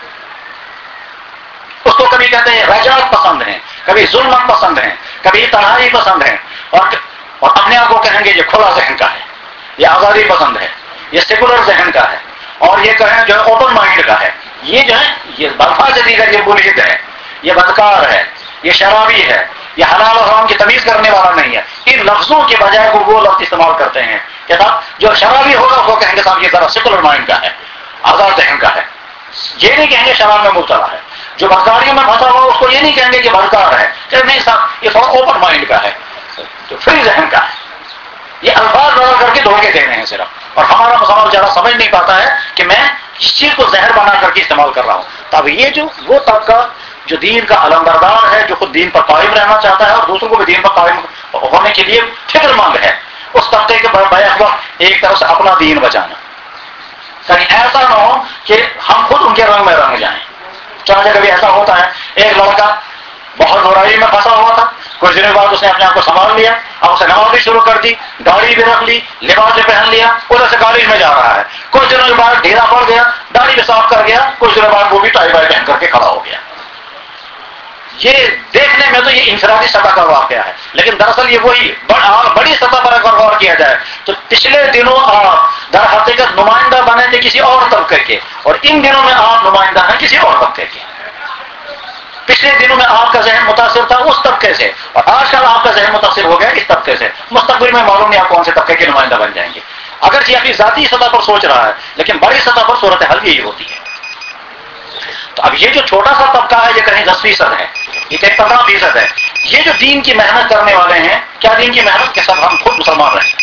اس کو کبھی کہتے ہیں رجعت پسند ہیں، کبھی ظلمت پسند ہیں، کبھی تنہائی پسند ہیں، اور اور اپنے آپ کو کہیں گے یہ کھلا ذہن کا ہے، یہ آزادی پسند ہے، یہ سیکولر ذہن کا ہے، اور یہ کہیں جو ہے اوپن مائنڈ کا ہے. یہ جو ہے یہ بلفاظ دیگر یہ ملحد ہے، یہ بدکار ہے، یہ شرابی ہے، یہ حلال اور حرام کی تمیز کرنے والا نہیں ہے. ان لفظوں کے بجائے وہ وہ لفظ استعمال کرتے ہیں کہ صاحب جو شرابی ہوگا وہ کہیں گے صاحب یہ ذرا سیکولر مائنڈ کا ہے، آزاد ذہن کا ہے. یہ نہیں کہیں گے شراب میں مبتلا ہے. جو بدکاریوں میں پھنسا ہوا اس کو یہ نہیں کہیں گے کہ بدکار ہے، کہ نہیں صاحب یہ تھوڑا اوپن مائنڈ کا ہے، جو فری ذہن کا ہے. یہ الفاظ بدل کر کے دھوکے دے رہے ہیں صرف. اور ہمارا مسلمان زیادہ سمجھ نہیں پاتا ہے کہ میں اس چیز کو زہر بنا کر کے استعمال کر رہا ہوں. تب یہ جو وہ طبقہ جو دین کا علمبردار ہے، جو خود دین پر قائم رہنا چاہتا ہے اور دوسروں کو بھی دین پر قائم ہونے کے لیے فکر مند ہے، اس طبقے کے بیک وقت ایک طرف سے اپنا دین بچانا. کہیں ایسا نہ ہو کہ ہم خود ان کے رنگ میں رنگ جائیں. چاہے کبھی ایسا ہوتا ہے ایک لڑکا بہت برائی میں پھنسا ہوا تھا، کچھ دنوں بعد اس نے اپنے آپ کو سنبھال لیا، اب اسے نماز بھی شروع کر دی، داڑھی بھی رکھ لی، لباس بھی پہن لیا، ادھر سے کالج میں جا رہا ہے. کچھ دنوں کے بعد ڈھیلا پڑ گیا، داڑھی بھی صاف کر گیا، کچھ دنوں بعد وہ بھی ٹائی بائی پہن کر کے کھڑا ہو گیا. یہ دیکھنے میں تو یہ انفرادی سطح کا واقعہ ہے، لیکن دراصل یہ وہی بڑی سطح پر اگر غور کیا جائے تو پچھلے دنوں آپ در حقیقت نمائندہ بنے تھے کسی اور طبقے کے، اور ان دنوں میں آپ نمائندہ ہیں کسی اور طبقے کے. پچھلے دنوں میں آپ کا ذہن متاثر تھا اس طبقے سے، اور آج کل آپ کا ذہن متاثر ہو گیا اس طبقے سے. مستقبل میں معلوم نہیں آپ کون سے طبقے کے نمائندہ بن جائیں گے. اگرچہ اپنی ذاتی سطح پر سوچ رہا ہے لیکن بڑی سطح پر صورتحال یہی ہوتی ہے. تو اب یہ جو چھوٹا سا طبقہ ہے یہ کہیں دس فیصد ہے، یہ کہیں پندرہ فیصد ہے، یہ جو دین کی محنت کرنے والے ہیں، کیا دین کی محنت کے سب ہم خود مسلمان رہیں،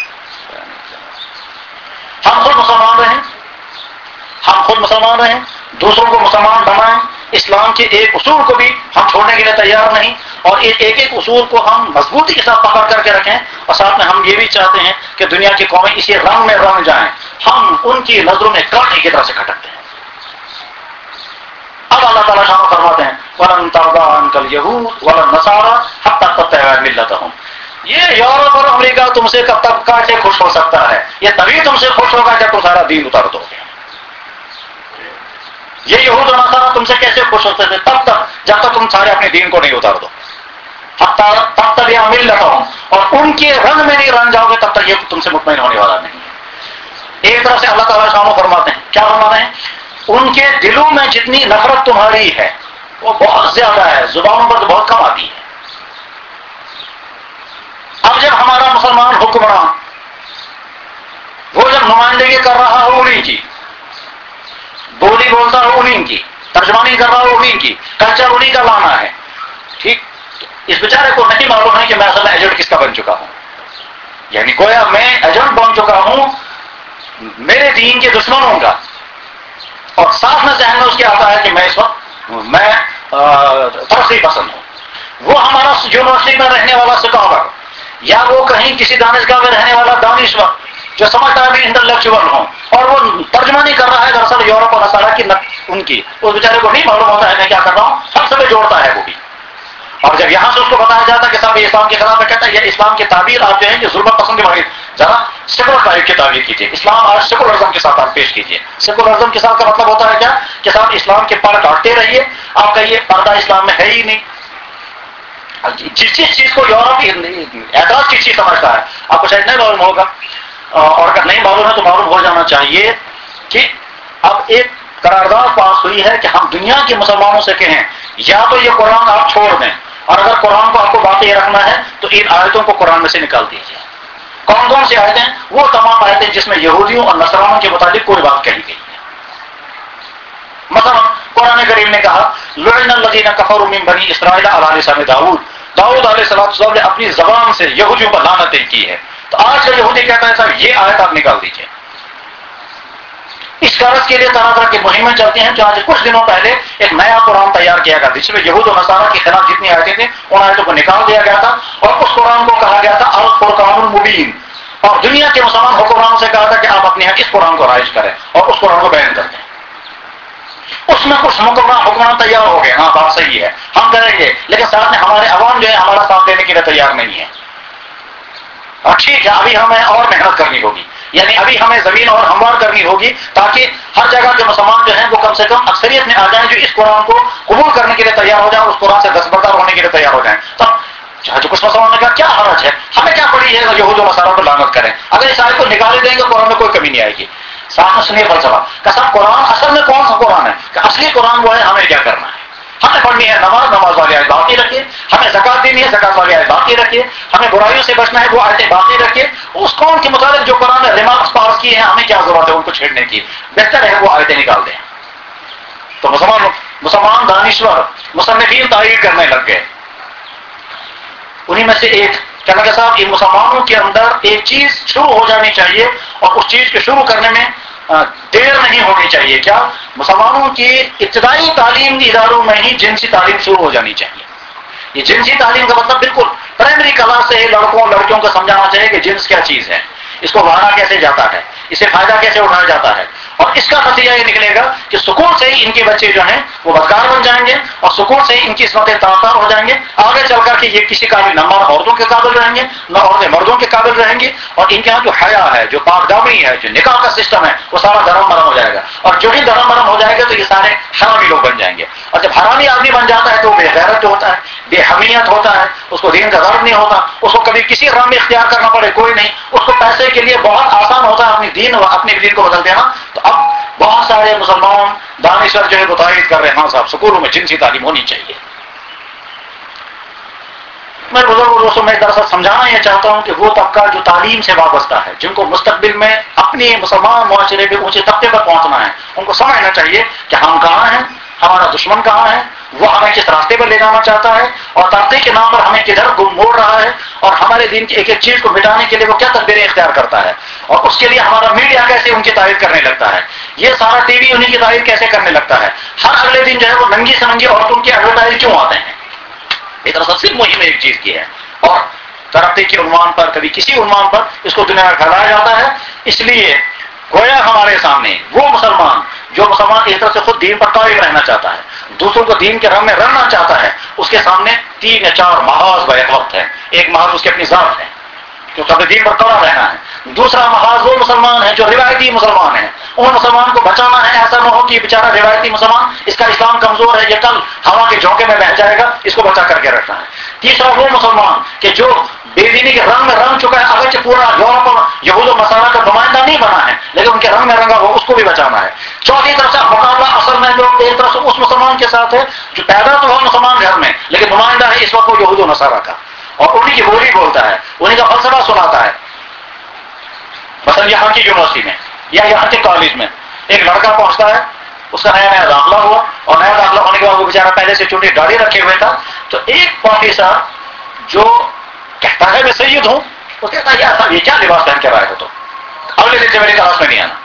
ہم خود مسلمان رہیں، ہم خود مسلمان رہیں، دوسروں کو مسلمان بنائیں، اسلام کے ایک اصول کو بھی ہم چھوڑنے کے لیے تیار نہیں، اور ایک ایک اصول کو ہم مضبوطی کے ساتھ پکڑ کر کے رکھیں، اور ساتھ میں ہم یہ بھی چاہتے ہیں کہ دنیا کی قومیں اسی رنگ میں رنگ جائیں، ہم ان کی نظروں میں کاٹے کی طرح سے کھٹکتے ہیں. اب اللہ تعالیٰ شان فرماتے ہیں وَلَن تَرْضَىٰ عَنْكَ الْيَهُودُ وَلَا النَّصَارَىٰ حَتَّىٰ تَتَّبِعَ مِلَّتَهُمْ. یہ یورپ اور امریکہ تم سے کب تک کیسے خوش ہو سکتا ہے؟ یہ تبھی تم سے خوش ہوگا جب تم سارا دین اتار دو گے. یہ یہود و نصارہ تم سے کیسے خوش ہوتے تھے؟ تب تک جب تک تم سارے اپنے دین کو نہیں اتار دو. حَتَّىٰ تَتَّبِعَ مِلَّتَهُمْ، اور ان کے رنگ میں نہیں رنگ جاؤ گے تب تک یہ تم سے مطمئن ہونے والا نہیں ہے. ایک طرف سے اللہ تعالیٰ شان فرماتے ہیں، کیا فرماتے ہیں؟ ان کے دلوں میں جتنی نفرت تمہاری ہے وہ بہت زیادہ ہے، زبانوں پر تو بہت کم آتی ہے. اب جب ہمارا مسلمان حکمران وہ جب نمائندگی کر رہا ہو انہیں کی، بولی بولتا ہو انہیں کی، ترجمانی کر رہا ہو انہیں کی، کلچر انہیں کا لانا ہے، ٹھیک، اس بیچارے کو نہیں معلوم ہے کہ میں اصل میں ایجنٹ کس کا بن چکا ہوں. یعنی گویا میں ایجنٹ بن چکا ہوں میرے دین کے دشمنوں کا، اور ساتھ میں ذہن میں اس کے آتا ہے کہ میں اس وقت میں ترقی پسند ہوں. وہ ہمارا یونیورسٹی میں رہنے والا سکالر، یا وہ کہیں کسی دانشگاہ میں رہنے والا دانشور جو سمجھتا ہے بھی انٹلیکچوئل ہوں، اور وہ ترجمانی کر رہا ہے دراصل یورپ اور نصارہ کی ان کی، اس بیچارے کو نہیں معلوم ہوتا ہے میں کیا کر رہا ہوں، سب سے جوڑتا ہے وہ بھی. اور جب یہاں سے اس کو بتایا جاتا ہے کہ صاحب یہ اسلام کے خلاف ہے، کہتا ہے یہ اسلام کی تعبیر آپ جو ہے کہ ظلمت پسند کے بارے ذرا سیکولر ٹائپ کی تعبیر کیجیے. اسلام آج سیکولرزم کے ساتھ آپ پیش کیجیے. سیکولرزم کے ساتھ کا مطلب ہوتا ہے کیا کہ صاحب اسلام کے پر کاٹتے رہیے، آپ کہیے پردہ اسلام میں ہے ہی نہیں. جس جس چیز کو یورپ اعتراض کی چیز سمجھتا ہے، آپ کو شاید نہیں معلوم ہوگا، اور اگر نہیں معلوم ہے تو معلوم ہو جانا چاہیے کہ اب ایک قرارداد پاس ہوئی ہے کہ ہم دنیا کے مسلمانوں سے کہیں یا تو یہ قرآن آپ چھوڑ دیں، اور اگر قرآن کو آپ کو باقی رکھنا ہے تو ان آیتوں کو قرآن میں سے نکال دیجیے. کون کون سی آیتیں؟ وہ تمام آیتیں جس میں یہودیوں اور نصرانیوں کے متعلق کوئی بات کہی گئی ہے. مثلا قرآن کریم نے کہا لعن الذین کفروا من بنی اسرائیل علی لسان داؤد، داؤد علیہ السلام نے اپنی زبان سے یہودیوں پر لعنتیں کی ہے. تو آج کا یہودی کہتا ہے صاحب یہ آیت آپ نکال دیجیے. اس غرض کے لیے طرح طرح کی مہمیں چلتی ہیں. چنانچہ کچھ دنوں پہلے ایک نیا قرآن تیار کیا گیا جس میں یہود و نصارہ کے خلاف جتنی آیتیں تھیں ان آیتوں کو نکال دیا گیا تھا، اور اس قرآن کو کہا گیا تھا الفرقان المبین، اور دنیا کے مسلمان حکمرانوں سے کہا تھا کہ آپ اپنے یہاں اس قرآن کو رائج کریں اور اس قرآن کو بیان کر دیں. اس میں کچھ مکمل حکمران تیار ہو گئے، ہاں بات صحیح ہے ہم کریں گے، لیکن ساتھ میں ہمارے عوام جو ہے ہمارا ساتھ دینے کے لیے تیار نہیں ہے. اور ٹھیک ہے ابھی ہمیں اور محنت کرنی ہوگی، یعنی ابھی ہمیں زمین اور ہموار کرنی ہوگی تاکہ ہر جگہ کے مسلمان جو ہیں وہ کم سے کم اکثریت میں آ جائیں جو اس قرآن کو قبول کرنے کے لیے تیار ہو جائیں، اس قرآن سے دستبردار ہونے کے لیے تیار ہو جائیں. تب جو کچھ مسلمان نے کہا کیا حرج ہے، ہمیں کیا پڑی ہے یہود و نصارہ پر لعنت کریں، اگر اس آیت کو نکال دیں گے قرآن میں کوئی کمی نہیں آئے گی. ساتھ میں سنیے فلسفہ کہ صاحب قرآن اصل میں کون سا قرآن ہے، کہ اصلی قرآن وہ ہے ہمیں کیا کرنا ہے. ہمیں پڑھنی ہے نماز، نماز والی آیت باقی رکھیے، ہمیں زکات دینی ہے، زکات والی آیت باقی رکھیے، ہمیں برائیوں سے بچنا ہے وہ آیتیں باقی رکھیے. اس قوم کے مطابق جو قرآن نے ریمارکس پاس کیے ہیں ہمیں کیا ضرورت ہے ان کو چھیڑنے کی، بہتر ہے وہ آیتیں نکال دیں. تو مسلمان مسلمان دانشور مصنفین تحریر کرنے لگ گئے. انہی میں سے ایک کہنا کہ صاحب یہ مسلمانوں کے اندر ایک چیز شروع ہو جانی چاہیے، اور اس چیز کے شروع کرنے میں دیر نہیں ہونی چاہیے. کیا؟ مسلمانوں کی ابتدائی تعلیم کے اداروں میں ہی جنسی تعلیم شروع ہو جانی چاہیے. یہ جنسی تعلیم کا مطلب بالکل پرائمری کلاس سے لڑکوں لڑکیوں کو سمجھانا چاہیے کہ جنس کیا چیز ہے، اس کو بڑھانا کیسے جاتا ہے، اسے فائدہ کیسے اٹھایا جاتا ہے. اور اس کا نتیجہ یہ نکلے گا کہ سکول سے ہی ان کے بچے جو ہیں وہ بدکار بن جائیں گے، اور سکول سے ہی ان کی عصمتیں تاثار ہو جائیں گے. آگے چل کر کے یہ کسی قابل نہ مرد عورتوں کے قابل رہیں گے نہ عورتیں مردوں کے قابل رہیں گی، اور ان کے یہاں جو حیا ہے، جو پاک دامنی ہے، جو نکاح کا سسٹم ہے وہ سارا دھرم برم ہو جائے گا. اور جو ہی دھرم برم ہو جائے گا تو یہ سارے حرامی لوگ بن جائیں گے. اور جب حرامی آدمی بن جاتا ہے تو وہ بے غیرت جو ہوتا ہے، بے حمیت ہوتا ہے، اس کو دین کا درد نہیں ہوتا، اس کو کبھی کسی رام میں اختیار کرنا پڑے کوئی نہیں، اس کو پیسے کے لیے بہت آسان ہوتا ہے اپنی دین اپنے دین کو بدل دینا. تو اب بہت سارے مسلمان دانشور جو ہے متعارف کر رہے ہیں ہاں صاحب سکولوں میں جنسی تعلیم ہونی چاہیے. میں بزرگ دوستوں میں دراصل سمجھانا یہ چاہتا ہوں کہ وہ طبقہ جو تعلیم سے وابستہ ہے، جن کو مستقبل میں اپنی مسلمان معاشرے کے اونچے طبقے پر پہنچنا ہے، ان کو سمجھنا چاہیے کہ ہم کہاں ہیں، ہمارا دشمن کہاں ہے، وہ ہمیں کس راستے پر لے جانا چاہتا ہے، اور ترقی کے نام پر ہمیں کدھر گم موڑ رہا ہے، اور ہمارے دین کی ایک ایک چیز کو مٹانے کے لیے وہ کیا تدبیریں اختیار کرتا ہے، اور اس کے لیے ہمارا میڈیا کیسے ان کی تعریف کرنے لگتا ہے، یہ سارا ٹی وی انہیں کی تعریف کیسے کرنے لگتا ہے، ہر اگلے دن جو ہے وہ ننگی سے ننگی عورتوں کی ایڈورٹائز کیوں آتے ہیں۔ یہ دراصل صرف مہم ایک چیز کی ہے، اور ترقی کے عنوان پر، کبھی کسی عنوان پر اس کو دنیا میں پھیلایا جاتا ہے۔ اس لیے گویا ہمارے سامنے وہ مسلمان جو مسلمان ایک طرح سے خود دین پر قائم رہنا چاہتا ہے، دوسروں کو دین کے رنگ میں رنگنا چاہتا ہے، اس کے سامنے تین یا چار محاذ بیک وقت ہے۔ ایک محاذ اس کی اپنی ذات ہے کہ اس اپنے دین پر قائم رہنا ہے، دوسرا محاذ وہ مسلمان ہیں جو روایتی مسلمان ہیں، ان مسلمان کو بچانا ہے، ایسا نہ ہو کہ بیچارہ روایتی مسلمان اس کا اسلام کمزور ہے، یہ کل ہوا کے جھونکے میں بہ جائے گا، اس کو بچا کر کے رکھنا ہے۔ تیسرا وہ مسلمان کہ جو بے دینی کے رنگ میں رنگ چکا ہے، اگرچہ پورا یورپ اور یہود و نصارہ کا نمائندہ نہیں بنا ہے لیکن ان کے رنگ میں رنگا ہو، اس کو بھی بچانا ہے۔ چوتھی طرف سے مقابلہ اصل میں جو ایک طرف سے اس مسلمان کے ساتھ ہے جو پیدا تو ہو مسلمان گھر میں لیکن نمائندہ ہے اس وقت وہ یہود و نصارہ کا، اور انہیں کی بولی بولتا ہے، انہیں کا فلسفہ سناتا ہے۔ مثلا یہاں کی یونیورسٹی میں یا یہاں کے کالج میں ایک لڑکا پہنچتا ہے، اس کا نیا نیا داخلہ ہوا، اور نیا داخلہ ہونے کے بعد وہ بیچارہ پہلے سے چونٹی داڑھی رکھے ہوئے تھا، تو ایک پروفیسر جو کہتا ہے میں سید ہوں، وہ کہتا ہے یار صاحب یہ کیا لباس پہن کے آئے ہو، تو اگلے دن سے میری کلاس میں نہیں آنا۔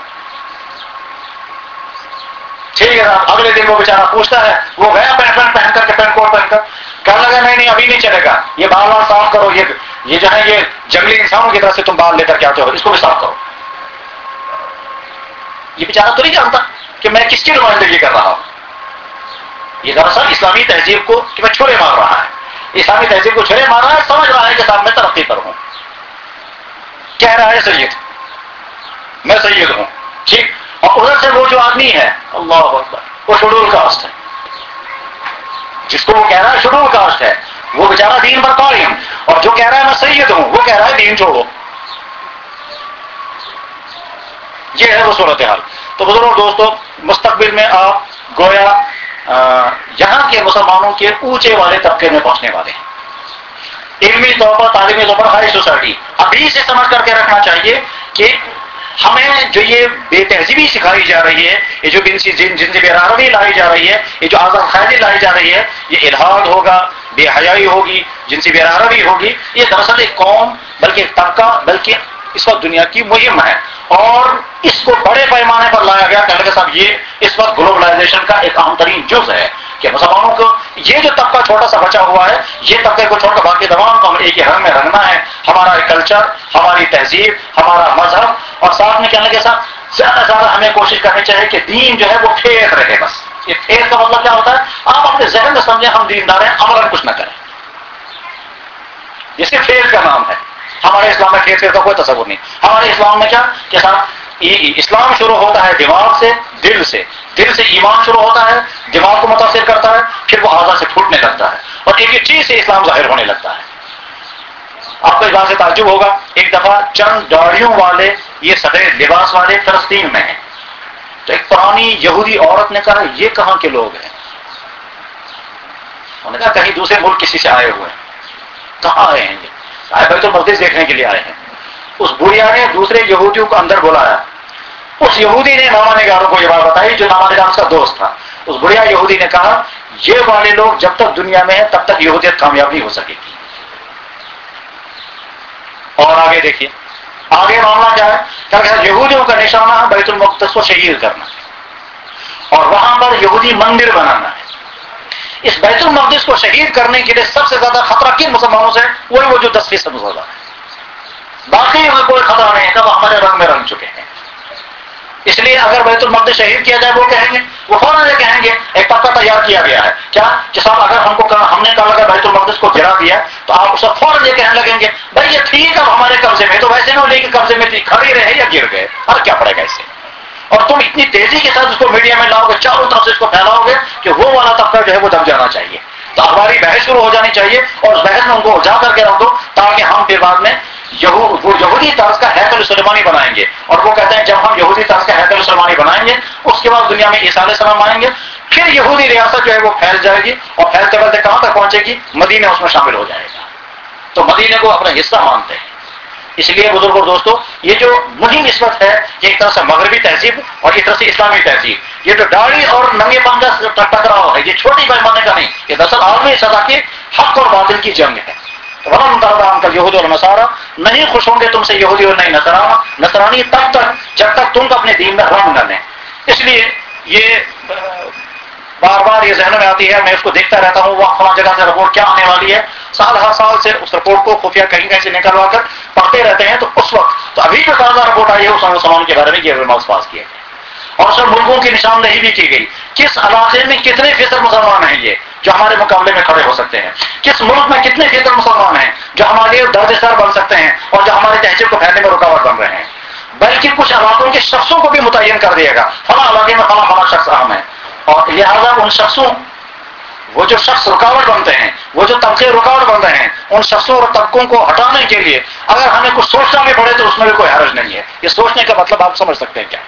ٹھیک ہے صاحب، اگلے دن وہ بیچارہ پوچھتا ہے، وہ گیا پینٹ پینٹ پہن کر کے، پینٹ کوٹ پہن کر، کہنے لگا نہیں نہیں ابھی نہیں چلے گا، یہ بال بال صاف کرو، یہ یہ جو ہے یہ جنگلی انسانوں کی طرح سے تم بال لے کر کے آتے ہو، اس کو بھی صاف کرو۔ یہ بیچارہ تو نہیں جانتا کہ میں کس کی نمائندگی کر رہا ہوں، یہ دراصل اسلامی تہذیب کو کہ میں چھرے مار رہا ہے، اسلامی تہذیب کو چھرے مار رہا ہے، سمجھ رہا ہے کہ صاحب میں ترقی پر ہوں، کہہ رہا ہے سید میں سید ہوں، ٹھیک، اور ادھر سے وہ جو آدمی ہے اللہ اکبر وہ شیڈول کاسٹ ہے، جس کو وہ کہہ رہا ہے شیڈول کاسٹ ہے، وہ بیچارہ دین پر قائم، اور جو کہہ رہا ہے میں سید ہوں وہ کہہ رہا ہے دین چھوڑو۔ یہ ہے وہ صورتحال۔ تو بزرگوں دوستو، مستقبل میں آپ گویا یہاں کے مسلمانوں کے اونچے والے طبقے میں پہنچنے والے ہیں، علمی طور پر، تعلیمی طور پر، ہائی سوسائٹی۔ ابھی سے سمجھ کر کے رکھنا چاہیے کہ ہمیں جو یہ بے تہذیبی سکھائی جا رہی ہے، یہ جو جنسی جنسی بے راروی لائی جا رہی ہے، یہ جو آزاد خیالی لائی جا رہی ہے، یہ الحاد ہوگا، بے حیائی ہوگی، جنسی بے راروی ہوگی، یہ دراصل ایک قوم بلکہ ایک طبقہ بلکہ اس وقت دنیا کی مہم ہے، اور اس کو بڑے پیمانے پر لایا گیا کہ کہ صاحب یہ اس وقت گلوبلائزیشن کا ایک اہم ترین جز ہے کہ مسلمانوں کو یہ جو طبقہ چھوٹا سا بچا ہوا ہے، یہ طبقے کو چھوڑ کر باقی تمام کو ہم ایک ہی رنگ میں رنگنا ہے، ہمارا کلچر، ہماری تہذیب، ہمارا مذہب، اور ساتھ میں کہنے کے ساتھ زیادہ سے زیادہ ہمیں کوشش کرنی چاہیے کہ دین جو ہے وہ ٹھیک رہے۔ بس یہ ٹھیک کا مطلب کیا ہوتا ہے؟ آپ اپنے ذہن میں سمجھیں ہم دیندار ہیں، عملاً کچھ نہ کریں، یہ صرف ٹھیک کا نام ہے۔ ہمارے اسلام میں ٹھیک کا کوئی تصور نہیں۔ ہمارے اسلام میں کیا کہ صاحب اسلام شروع ہوتا ہے دماغ سے، دل سے، دل سے ایمان شروع ہوتا ہے، دماغ کو متاثر کرتا ہے، پھر وہ اعضاء سے پھوٹنے لگتا ہے، اور ایک ایک چیز سے اسلام ظاہر ہونے لگتا ہے۔ آپ کو اس بات سے تعجب ہوگا، ایک دفعہ چند داڑھیوں والے یہ سفید لباس والے فلسطین میں ہیں، تو ایک پرانی یہودی عورت نے کہا یہ کہاں کے لوگ ہیں؟ انہوں نے کہا کہیں دوسرے ملک کسی سے آئے ہوئے ہیں۔ کہاں آئے ہیں؟ یہ بیت المقدس دیکھنے کے لیے آئے ہیں۔ اس بڑھیا نے دوسرے یہودیوں کو اندر بلایا، اس یہودی نے نامہ نگاروں کو یہ بات بتائی جو نامہ نگار اس کا دوست تھا۔ اس بڑھیا یہودی نے کہا یہ والے لوگ جب تک دنیا میں ہیں تب تک یہودیت کامیاب نہیں ہو سکے گی۔ اور آگے دیکھیے آگے معاملہ کیا ہے کہ یہودیوں کا نشانہ بیت المقدس کو شہید کرنا اور وہاں پر یہودی مندر بنانا ہے۔ اس بیت المقدس کو شہید کرنے کے لیے سب سے زیادہ خطرہ کن مسلمانوں سے؟ وہی وہ جو دس فیصد مسلمان ہے، باقی میں کوئی خطرہ نہیں ہے، وہ ہمارے رنگ میں رنگ چکے ہیں۔ اس لیے اگر بیت المقدس شہید کیا جائے وہ کہیں گے، وہ فوراً یہ کہیں گے ایک طبقہ تیار کیا گیا ہے کیا کہ صاحب اگر ہم کو ہم نے کہا اگر بیت المقدس کو گرا دیا تو آپ اسے فوراً یہ کہنے لگیں گے بھائی یہ ٹھیک ہے ہمارے قبضے میں، تو ویسے نہ لے کے قبضے میں تھی، کھڑی رہے یا گر گئے، اور کیا پڑے گا اس سے؟ اور تم اتنی تیزی کے ساتھ اس کو میڈیا میں لاؤ گے، چاروں طرف سے اس کو پھیلاؤ گے کہ وہ والا طبقہ جو ہے وہ دب جانا چاہیے۔ تو ہماری بحث شروع ہو جانی چاہیے اور اس بحث میں ان کو الجھا کر کے رکھ دو تاکہ ہم پھر بعد میں یہود وہ یہودی طرز کا ہیکل سلیمانی بنائیں گے، اور وہ کہتے ہیں جب ہم یہودی طرز کا ہیکل سلیمانی بنائیں گے اس کے بعد دنیا میں عیسیٰ علیہ السلام آئیں گے، پھر یہودی ریاست جو ہے وہ پھیل جائے گی، اور پھیلتے پھیلتے کہاں تک پہنچے گی؟ مدینہ اس میں شامل ہو جائے گا۔ تو مدینے کو اپنا حصہ مانتے ہیں. اس لیے بزرگوں دوستوں یہ جو مہم نسبت ہے یہ ایک طرح سے مغربی تہذیب اور ایک طرح سے اسلامی تہذیب, یہ جو داڑھی اور ننگے پن کا ٹکراؤ ہے یہ چھوٹی پیمانے کا نہیں, یہ دراصل عالمی سطح کی حق اور باطل کی جنگ ہے. ولن ترضى عنك اليهود والنصارى, نہیں خوش ہوں گے تم سے یہودی اور نہیں نصارا نصرانی تب تک جب تک تم اپنے دین میں رنگ نہ لیں. اس لیے یہ بار بار یہ ذہن میں آتی ہے, میں اس کو دیکھتا رہتا ہوں وہ فلاں جگہ سے رپورٹ کیا آنے والی ہے, سال ہر سال سے اس رپورٹ کو خفیہ کہیں کہیں سے نکلوا کر پڑھتے رہتے ہیں. تو اس وقت تو ابھی جو تازہ رپورٹ آئی ہے اس مسلمان کے بارے میں یہ ریمارکس پاس کیے گئے اور سب ملکوں کی نشاندہی بھی کی گئی, کس علاقے میں کتنے فیصد مسلمان ہیں یہ جو ہمارے مقابلے میں کھڑے ہو سکتے ہیں, کس ملک میں کتنے فیصد مسلمان ہیں جو ہمارے لیے درد سر بن سکتے ہیں اور جو ہماری تہذیب کو پھیلنے میں رکاوٹ بن رہے ہیں. بلکہ کچھ علاقوں کے شخصوں کو بھی متعین کر دے گا, فلاں علاقے میں فلاں فلاں شخص اہم ہے, اور لہٰذا ان شخصوں وہ جو شخص رکاوٹ بنتے ہیں, وہ جو طبقے رکاوٹ بن رہے ہیں, ان شخصوں اور طبقوں کو ہٹانے کے لیے اگر ہمیں کچھ سوچنا بھی پڑے تو اس میں بھی کوئی حرج نہیں ہے. یہ سوچنے کا مطلب آپ سمجھ سکتے ہیں کیا؟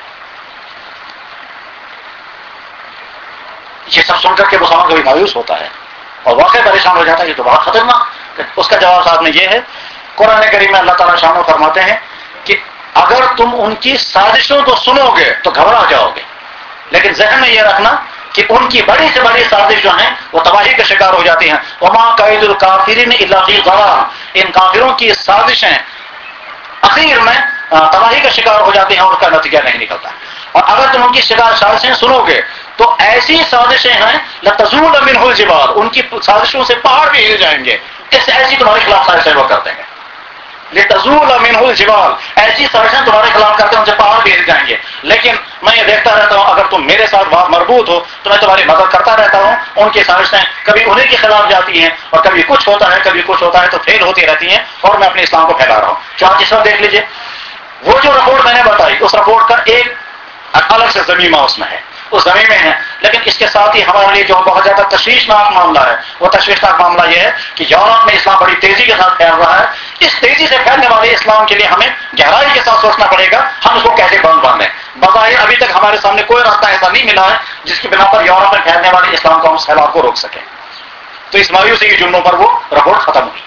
یہ سب سن کر کے مسلمان کبھی مایوس ہوتا ہے اور واقعی پریشان ہو جاتا ہے, یہ تو بہت خطرناک. اس کا جواب صاحب نے یہ ہے, قرآن کریم میں اللہ تعالیٰ شانو فرماتے ہیں کہ اگر تم ان کی سازشوں کو سنو گے تو گھبرا جاؤ گے, لیکن ذہن میں یہ رکھنا کہ ان کی بڑی سے بڑی سازش جو ہیں وہ تباہی کا شکار ہو جاتی ہیں. وما کید الکافرین الا فی ضلال, ان کافروں کی سازشیں اخیر میں تباہی کا شکار ہو جاتی ہیں اور اس کا نتیجہ نہیں نکلتا. اور اگر تم ان کی شکار سازشیں سنو گے تو ایسی سازشیں ہیں لتزول منہ الجبال, ان کی سازشوں سے پہاڑ بھی ہل جائیں گے. اس ایسی تمہارے خلاف سازشیں وہ کرتے ہیں, لتزول منہ الجبال, ایسی سازشیں تمہارے خلاف کرتے ہیں ان سے پہاڑ بھی ہل جائیں گے. لیکن میں یہ دیکھتا رہتا ہوں اگر تم میرے ساتھ بات مربوط ہو تو میں تمہاری مدد کرتا رہتا ہوں. ان کی سازشیں کبھی انہیں کے خلاف جاتی ہیں اور کبھی کچھ ہوتا ہے کبھی کچھ ہوتا ہے تو فیل ہوتی رہتی ہیں اور میں اپنے اسلام کو پھیلا رہا ہوں. چاہے اس وقت دیکھ لیجیے وہ جو رپورٹ میں نے بتائی اس رپورٹ کا ایک الگ سے زمینہ اس میں ہے, اس زمین میں ہے, لیکن اس کے ساتھ ہی ہمارے لیے جو بہت زیادہ تشویشناک معاملہ ہے وہ تشویشناک معاملہ یہ ہے کہ یورپ میں اسلام بڑی تیزی کے ساتھ پھیل رہا ہے. اس تیزی سے پھیلنے والے اسلام کے لیے ہمیں گہرائی کے ساتھ سوچنا پڑے گا ہم اس کو کیسے بند باندھیں. بظاہر ابھی تک ہمارے سامنے کوئی راستہ ایسا نہیں ملا ہے جس کی بنا پر یورپ میں پھیلنے والے اسلام کو ہم سیلاب کو روک سکیں. تو اس مایوسی کے جملوں پر وہ رپورٹ ختم ہوئی.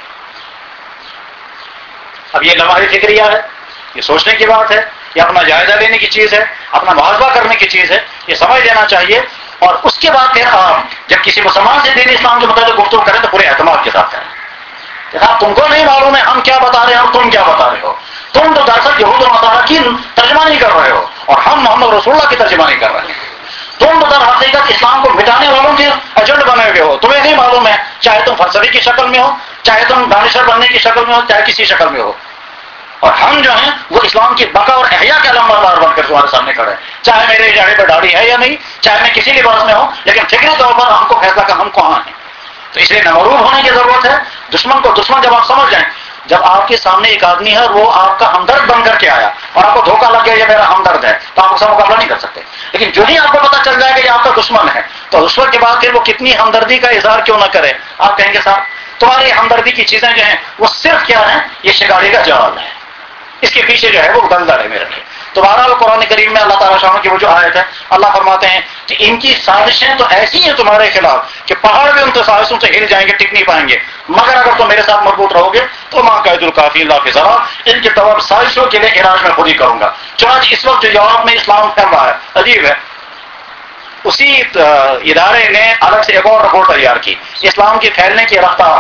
اب یہ لمحہ فکریہ ہے, یہ سوچنے کی بات ہے, یہ اپنا جائزہ لینے کی چیز ہے, اپنا محاسبہ کرنے کی چیز ہے, یہ سمجھ لینا چاہیے. اور اس کے بعد پھر آپ جب کسی مسلمان سے دین اسلام کے متعلق گفتگو کریں تو پورے اعتماد کے ساتھ کریں. صاحب تم کو نہیں معلوم ہے ہم کیا بتا رہے ہیں اور تم کیا بتا رہے ہو, تم تو دراصل یہود و نصارہ کی ترجمانی کر رہے ہو اور ہم محمد رسول اللہ کی ترجمانی کر رہے ہیں. تم تو در حقیقت اسلام کو مٹانے والوں کے ایجنٹ بنے ہوئے ہو. تمہیں نہیں معلوم ہے, چاہے تم فلسفی کی شکل میں ہو, چاہے تم دانشور بننے کی شکل میں ہو, چاہے کسی شکل میں ہو. اور ہم جو ہیں وہ اسلام کی بقا اور احیا کے علم بردار بن کر تمہارے سامنے کھڑے ہیں, چاہے میرے چہرے پہ داڑھی ہے یا نہیں, چاہے میں کسی لباس میں ہوں, لیکن فکری طور پر ہم کو فیصلہ کر ہم کہاں ہیں. تو اس لیے نمرود ہونے کی ضرورت ہے. دشمن کو دشمن جب آپ سمجھ جائیں, جب آپ کے سامنے ایک آدمی ہے وہ آپ کا ہمدرد بن کر کے آیا اور آپ کو دھوکہ لگ گیا یہ میرا ہمدرد ہے تو آپ اس کا مقابلہ نہیں کر سکتے. لیکن جو ہی آپ کو پتہ چل جائے کہ یہ آپ کا دشمن ہے تو دشمن کے بعد پھر وہ کتنی ہمدردی کا اظہار کیوں نہ کرے, آپ کہیں گے صاحب تمہاری ہمدردی کی چیزیں جو ہیں وہ صرف کیا ہیں, یہ شکاری کا جال ہے, اس کے پیچھے جو ہے وہ دلدل ہے میرے لیے. تو بہرحال قرآن کریم میں اللہ تعالیٰ شاہ کی وہ جو آیت ہے اللہ فرماتے ہیں کہ ان کی سازشیں تو ایسی ہیں تمہارے خلاف کہ پہاڑ بھی ان کے سازشوں سے ہل جائیں گے, ٹک نہیں پائیں گے, مگر اگر تم میرے ساتھ مربوط رہو گے تو ماں قید الکافی اللہ فی ضرع, ان کے تمام سازشوں کے لیے علاج میں خود ہی کروں گا. چنانچہ اس وقت جو یورپ میں اسلام پھیل رہا ہے عجیب ہے, اسی ادارے نے الگ سے ایک اور رپورٹ تیار کی اسلام کے پھیلنے کی رفتار.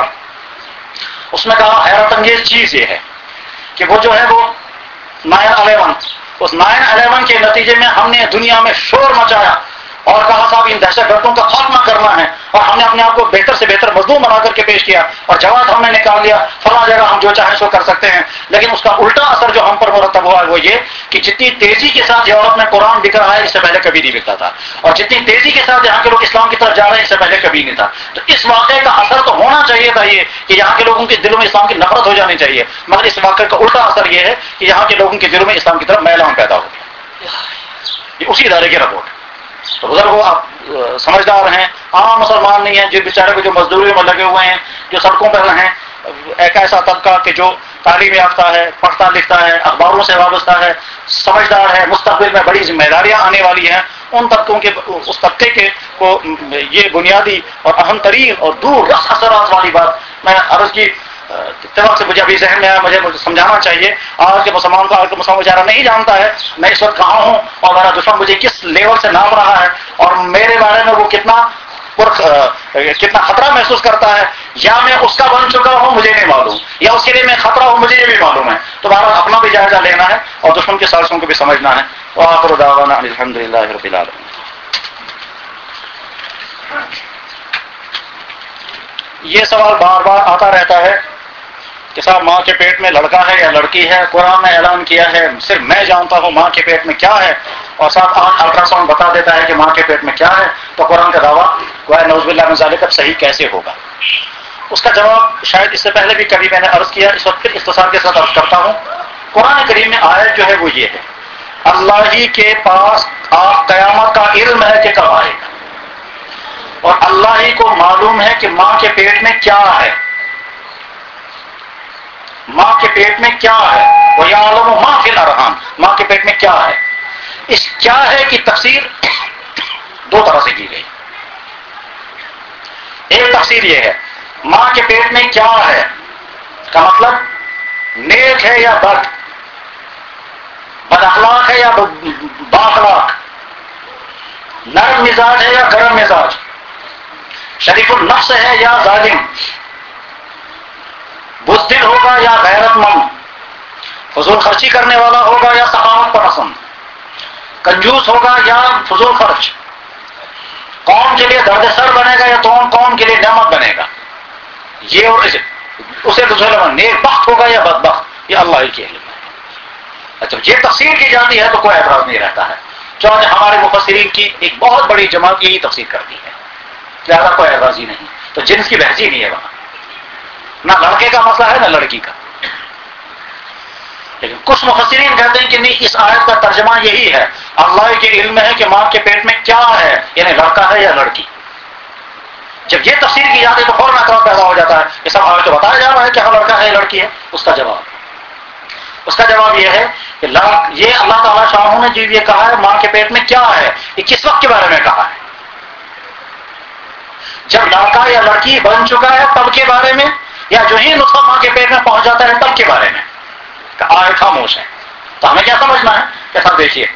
اس میں کہا حیرت انگیز چیز یہ ہے کہ وہ جو ہے وہ نائن الیون اس نائن الیون کے نتیجے میں ہم نے دنیا میں شور مچایا اور کہا صاحب ان دہشت گردوں کا خاتمہ کرنا ہے, اور ہم نے اپنے آپ کو بہتر سے بہتر مظلوم بنا کر کے پیش کیا اور جواب ہم نے نکال لیا فلاں جگہ ہم جو چاہیں سو کر سکتے ہیں. لیکن اس کا الٹا اثر جو ہم پر مرتب ہوا ہے وہ یہ کہ جتنی تیزی کے ساتھ یورپ میں قرآن بک رہا ہے اس سے پہلے کبھی نہیں بکتا تھا, اور جتنی تیزی کے ساتھ یہاں کے لوگ اسلام کی طرف جا رہے ہیں اس سے پہلے کبھی نہیں تھا. تو اس واقعے کا اثر تو ہونا چاہیے تھا یہ کہ یہاں کے لوگوں کے دلوں میں اسلام کی نفرت ہو جانی چاہیے, مگر اس واقعے کا الٹا اثر یہ ہے کہ یہاں کے لوگوں کے دلوں میں اسلام کی طرف میلان پیدا ہو گیا. یہ اسی ادارے کی رپورٹ. تو بزرگوں آپ سمجھدار ہیں, عام مسلمان نہیں ہیں جو بیچارے کو جو مزدوری میں لگے ہوئے ہیں, جو سڑکوں پر ہیں, ایک ایسا طبقہ کہ جو تعلیم یافتہ ہے, پڑھتا لکھتا ہے, اخباروں سے وابستہ ہے, سمجھدار ہے, مستقبل میں بڑی ذمہ داریاں آنے والی ہیں, ان طبقوں کے اس طبقے کے کو یہ بنیادی اور اہم ترین اور دور رس اثرات والی بات میں عرض کی اتفاق سے مجھے ابھی ذہن میں آیا، مجھے مجھے سمجھانا چاہیے آج کے مسلمان کو، آج کے مسلمان بیچارہ نہیں جانتا ہے میں اس وقت کہاں ہوں اور میرا دشمن مجھے کس لیول سے ناپ رہا ہے اور میرے بارے میں وہ کتنا کتنا خطرہ محسوس کرتا ہے، یا میں اس کا بن چکا ہوں مجھے نہیں معلوم، یا اس کے لیے میں خطرہ ہوں مجھے یہ بھی معلوم ہے. تو بہرحال اپنا بھی جائزہ لینا ہے اور دشمن کی سازشوں کو بھی سمجھنا ہے. وآخر دعوانا ان الحمد للہ رب العالمین. یہ سوال بار بار آتا رہتا ہے کہ صاحب ماں کے پیٹ میں لڑکا ہے یا لڑکی ہے؟ قرآن نے اعلان کیا ہے صرف میں جانتا ہوں ماں کے پیٹ میں کیا ہے، اور صاحب آج الٹرا ساؤنڈ بتا دیتا ہے کہ ماں کے پیٹ میں کیا ہے، تو قرآن کا دعویٰ گویا نعوذ باللہ من ذالک صحیح کیسے ہوگا؟ اس کا جواب شاید اس سے پہلے بھی کبھی میں نے عرض کیا، اس وقت پھر اختصار کے ساتھ عرض کرتا ہوں. قرآن کریم میں آیت جو ہے وہ یہ ہے، اللہ ہی کے پاس آپ قیامت کا علم ہے کہ کب آئے گا، اور اللہ ہی کو معلوم ہے کہ ماں کے پیٹ میں کیا ہے، ماں کے پیٹ میں کیا ہے. وَيَعْلَمُ مَا فِي الْأَرْحَامِ، ماں کے پیٹ میں کیا ہے. اس کیا ہے کی تفسیر دو طرح سے کی گئی. ایک تفسیر یہ ہے ماں کے پیٹ میں کیا ہے کا مطلب نیک ہے یا بد، بد اخلاق ہے یا با اخلاق، نرم مزاج ہے یا گرم مزاج، شریف النفس ہے یا ظالم، بزدل ہوگا یا غیرت مند، فضول خرچی کرنے والا ہوگا یا سخاوت پسند، کنجوس ہوگا یا فضول خرچ، قوم کے لیے درد سر بنے گا یا قوم قوم کے لیے نعمت بنے گا. یہ اور اسے تو نیک بخت ہوگا یا بدبخت، یہ اللہ ہی کے علم ہے. اچھا یہ تفسیر کی جاتی ہے تو کوئی اعتراض نہیں رہتا ہے، چونکہ ہمارے مفسرین کی ایک بہت بڑی جماعت یہی تفسیر کرتی ہے، لہٰذا کوئی اعتراض ہی نہیں. تو جنس کی بحث ہی نہیں ہے وہاں، نہ لڑکے کا مسئلہ ہے نہ لڑکی کا. لیکن کچھ مفسرین کہتے ہیں کہ نہیں، اس آیت کا ترجمہ یہی ہے، اللہ کے علم ہے کہ ماں کے پیٹ میں کیا ہے، یعنی لڑکا ہے یا لڑکی. جب یہ تفسیر کی جاتی ہے تو فوراً اعتراض پیدا ہو جاتا ہے کہ سب آیت تو بتایا جا رہا ہے کہ ہاں لڑکا ہے یا لڑکی ہے. اس کا جواب اس کا جواب یہ ہے کہ یہ اللہ تعالیٰ شاہ نے جو یہ کہا ہے ماں کے پیٹ میں کیا ہے، یہ کس وقت کے بارے میں کہا ہے؟ جب لڑکا یا لڑکی بن چکا ہے تب کے بارے میں، یا جو ہی نطفہ ماں کے پیٹ میں پہنچ جاتا ہے تب کے بارے میں؟ آیت خاموش ہے. تو ہمیں کیا سمجھنا ہے کہ سب دیکھیے،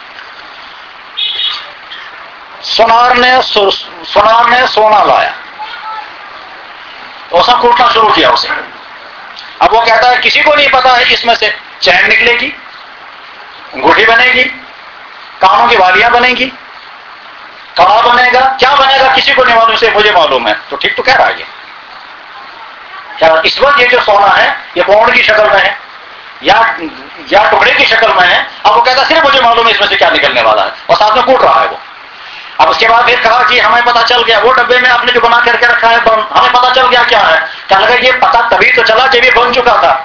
سونار نے سونار نے سونا لایا تو اس نے کوٹنا شروع کیا اسے. اب وہ کہتا ہے کسی کو نہیں پتا ہے اس میں سے چین نکلے گی، انگوٹھی بنے گی، کانوں کی والیاں بنے گی، کڑا بنے گا، کیا بنے گا کسی کو نہیں معلوم، سے مجھے معلوم ہے. تو ٹھیک تو کہہ رہا ہے یہ کیا اس وقت یہ جو سونا ہے یہ پاؤنڈ کی شکل میں ہے یا یا ٹکڑے کی شکل میں ہے. اب وہ کہتا ہے صرف مجھے معلوم ہے اس میں سے کیا نکلنے والا ہے، اور ساتھ میں کوٹ رہا ہے وہ. اب اس کے بعد پھر کہا کہ ہمیں پتا چل گیا، وہ ڈبے میں آپ نے جو بنا کر کے رکھا ہے بم، ہمیں پتا چل گیا کیا ہے. کہنے لگا یہ پتا تبھی تو چلا جب یہ بن چکا تھا،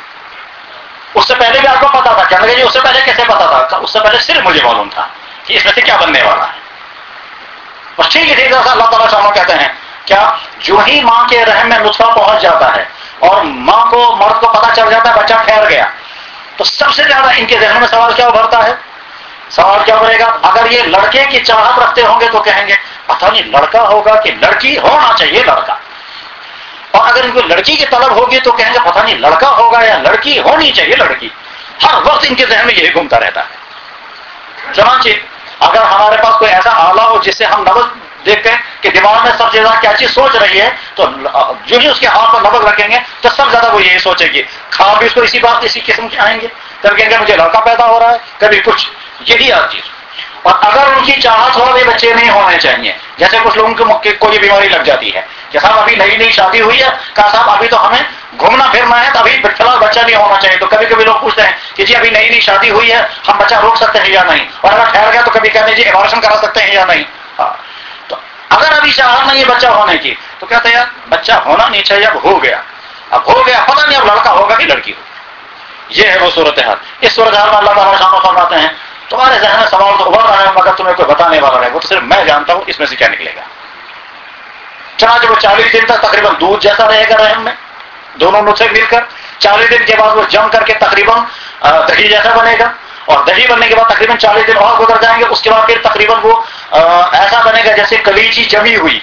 اس سے پہلے بھی آپ کو پتا تھا. کہنے لگا جی اس سے پہلے کیسے پتا تھا؟ اس سے پہلے صرف مجھے معلوم تھا کہ اس میں سے کیا بننے والا ہے. بس ٹھیک ہے، اللہ تعالیٰ شاہ کہتے ہیں کیا جو ہی ماں کے رحم میں نطفہ پہنچ جاتا ہے اور ماں کو مرد کو پتا چل جاتا ہے بچہ ٹھہر گیا، تو سب سے زیادہ ان کے ذہن میں سوال کیا ابھرتا ہے؟ سوال کیا بنے گا؟ اگر یہ لڑکے کی چاہت رکھتے ہوں گے تو کہیں گے پتہ نہیں لڑکا ہوگا کہ لڑکی، ہونا چاہیے لڑکا. اور اگر ان کو لڑکی کی طلب ہوگی تو کہیں گے پتہ نہیں لڑکا ہوگا یا لڑکی، ہونی چاہیے لڑکی. ہر وقت ان کے ذہن میں یہی گھومتا رہتا ہے. چنانچہ اگر ہمارے پاس کوئی ایسا آلہ ہو جس سے ہم نبض دیکھتے ہیں کہ دماغ میں سب سے زیادہ کیا چیز سوچ رہی ہے، تو جو ہی اس کے ہاتھ پر نبض رکھیں گے تو سب زیادہ وہ یہی سوچے گی. خواب بھی اس کو اسی بات اسی قسم کے آئیں گے، کبھی کہیں گے مجھے لڑکا پیدا ہو رہا ہے، کبھی کچھ، یہی ہر چیز. اور اگر ان کی چاہت ہو بھی بچے نہیں ہونے چاہیے، جیسے کچھ لوگوں کو یہ بیماری لگ جاتی ہے کہ صاحب ابھی نئی نئی شادی ہوئی ہے، کہا صاحب ابھی تو ہمیں گھومنا پھرنا ہے تو ابھی فی الحال بچہ نہیں ہونا چاہیے. تو کبھی کبھی لوگ پوچھتے ہیں کہ جی ابھی نئی نئی شادی ہوئی ہے، ہم بچہ روک سکتے ہیں یا نہیں؟ اور اگر ٹھہر گیا تو کبھی کہتے ہیں جی ایبارشن کرا سکتے ہیں یا نہیں؟ ہاں، تو اگر ابھی چاہت نہیں ہے بچہ ہونے کی تو کہتے ہیں یار بچہ ہونا نہیں چاہیے، اب ہو گیا، اب ہو گیا، پتہ نہیں اب لڑکا ہوگا کہ لڑکی ہوگی. یہ ہے وہ صورتحال. اس صورتحال میں اللہ تعالیٰ شامل فرماتے ہیں تمہارے ذہن میں سوال تو ابھر رہا ہے مگر تمہیں کوئی بتانے والا ہے، وہ تو صرف میں جانتا ہوں اس میں سے کیا نکلے گا. چنانچہ وہ چالیس دن تک تقریباً دودھ جیسا رہے گا رحم میں، دونوں نطفے مل کر. چالیس دن کے بعد وہ جم کر کے تقریباً دہی جیسا بنے گا، اور دہی بننے کے بعد تقریباً چالیس دن اور گزر جائیں گے. اس کے بعد پھر تقریباً وہ ایسا بنے گا جیسے کلیجی جمی ہوئی،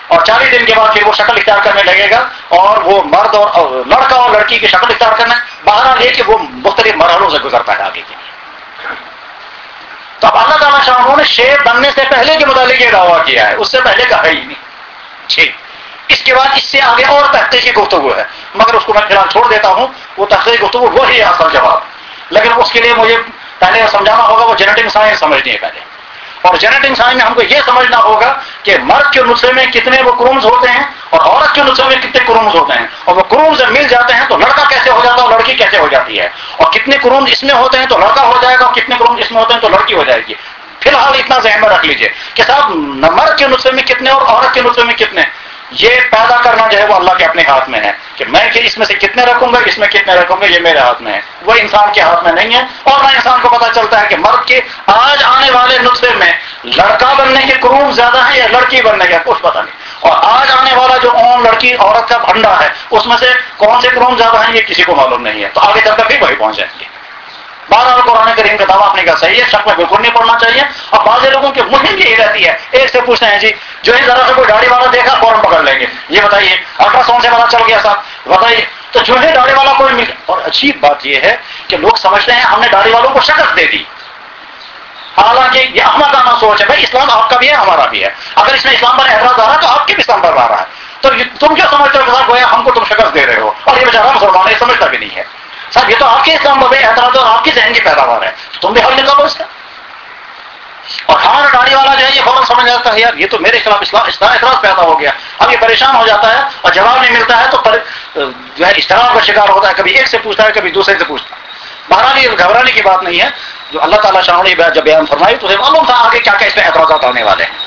اور چالیس دن کے بعد پھر وہ شکل اختیار کرنے لگے گا اور وہ مرد اور لڑکا اور لڑکی کی شکل اختیار کرنا بہرحال یہ کہ وہ مختلف مرحلوں سے گزرتا ہے آگے کے لیے. تو اب اللہ تعالیٰ شاہ نے شیر بننے سے پہلے کے متعلق یہ دعویٰ کیا ہے، اس سے پہلے کا ہے ہی نہیں. ٹھیک، اس کے بعد اس سے آگے اور تحقیقی گفتگو ہے، مگر اس کو میں فی الحال چھوڑ دیتا ہوں. وہ تحقیقی گفتگو وہی ہے اصل جواب، لیکن اس کے لیے مجھے پہلے سمجھانا ہوگا وہ جینیٹک سائنس سمجھنی ہے پہلے. اور جینیٹک سائنس میں ہم کو یہ سمجھنا ہوگا کہ مرد کے نطفے میں کتنے وہ کرومز ہوتے ہیں اور عورت کے نطفے میں کتنے کرومز ہوتے ہیں، اور وہ کرومز جب مل جاتے ہیں تو لڑکا کیسے ہو جاتا ہے اور لڑکی کیسے ہو جاتی ہے، اور کتنے کرومز اس میں ہوتے ہیں تو لڑکا ہو جائے گا اور کتنے کرومز اس میں ہوتے ہیں تو لڑکی ہو جائے گی. فی الحال اتنا ذہن میں رکھ لیجئے کہ صاحب مرد کے نطفے میں کتنے اور عورت کے نطفے میں کتنے، یہ پیدا کرنا جو ہے وہ اللہ کے اپنے ہاتھ میں ہے کہ میں کہ اس میں سے کتنے رکھوں گا، اس میں کتنے رکھوں گا، یہ میرے ہاتھ میں ہے، وہ انسان کے ہاتھ میں نہیں ہے. اور نہ انسان کو پتا چلتا ہے کہ مرد کے آج آنے والے نطفے میں لڑکا بننے کے کروم زیادہ ہیں یا لڑکی بننے کا، کچھ پتا نہیں. اور آج آنے والا جو اون لڑکی عورت کا بھنڈا ہے اس میں سے کون سے کروم زیادہ ہیں یہ کسی کو معلوم نہیں ہے. تو آگے چل کر بھی وہی پہنچ جائیں گے. بہرحال قرآن کریم کا دعویٰ اپنے کا صحیح ہے، شک میں بالکل نہیں پڑنا چاہیے. اور بعض لوگوں کی مہم یہی رہتی ہے، ایک سے پوچھتے ہیں جی جو ہے ذرا سے کوئی داڑھی والا دیکھا فوراً پکڑ لیں گے، یہ بتائیے الٹرا ساؤنڈ سے پتا چل گیا صاحب بتائیے. تو جو ہے داڑھی والا کوئی مل. اور عجیب بات یہ ہے کہ لوگ سمجھتے ہیں ہم نے داڑھی والوں کو شکست دے دی، حالانکہ یہ احمقانہ سوچ ہے. بھائی اسلام آپ کا بھی ہے ہمارا بھی ہے، اگر اس میں اسلام پر اعتراض آ رہا ہے تو آپ کے بھی اسلام پر آ رہا ہے. تو تم کیا سمجھتے ہو کہ صاحب گویا ہم کو تم شکست دے رہے ہو، اور یہ بیچارہ مسلمان ہے یہ سمجھتا بھی نہیں ہے. صاحب یہ تو آپ کے اسلام پر اعتراض اور آپ کی ذہن کی پیداوار ہے، تو تم بھی حل نکالو اس کا. اور ہمارا داڑھی والا جو ہے یہ فوراً سمجھ جاتا ہے یار یہ تو میرے خلاف اسلام اسلام اعتراض پیدا ہو گیا. اب یہ پریشان ہو جاتا ہے اور جواب نہیں ملتا ہے تو پر جو ہے اشتراک کا شکار ہوتا ہے، کبھی ایک سے پوچھتا ہے کبھی دوسرے سے پوچھتا ہے. بہرحال یہ گھبرانے کی بات نہیں ہے، جو اللہ تعالیٰ شاہ نے جب بیان فرمائی تو معلوم تھا آگے کیا کیا اس پہ اعتراضات آنے والے ہیں.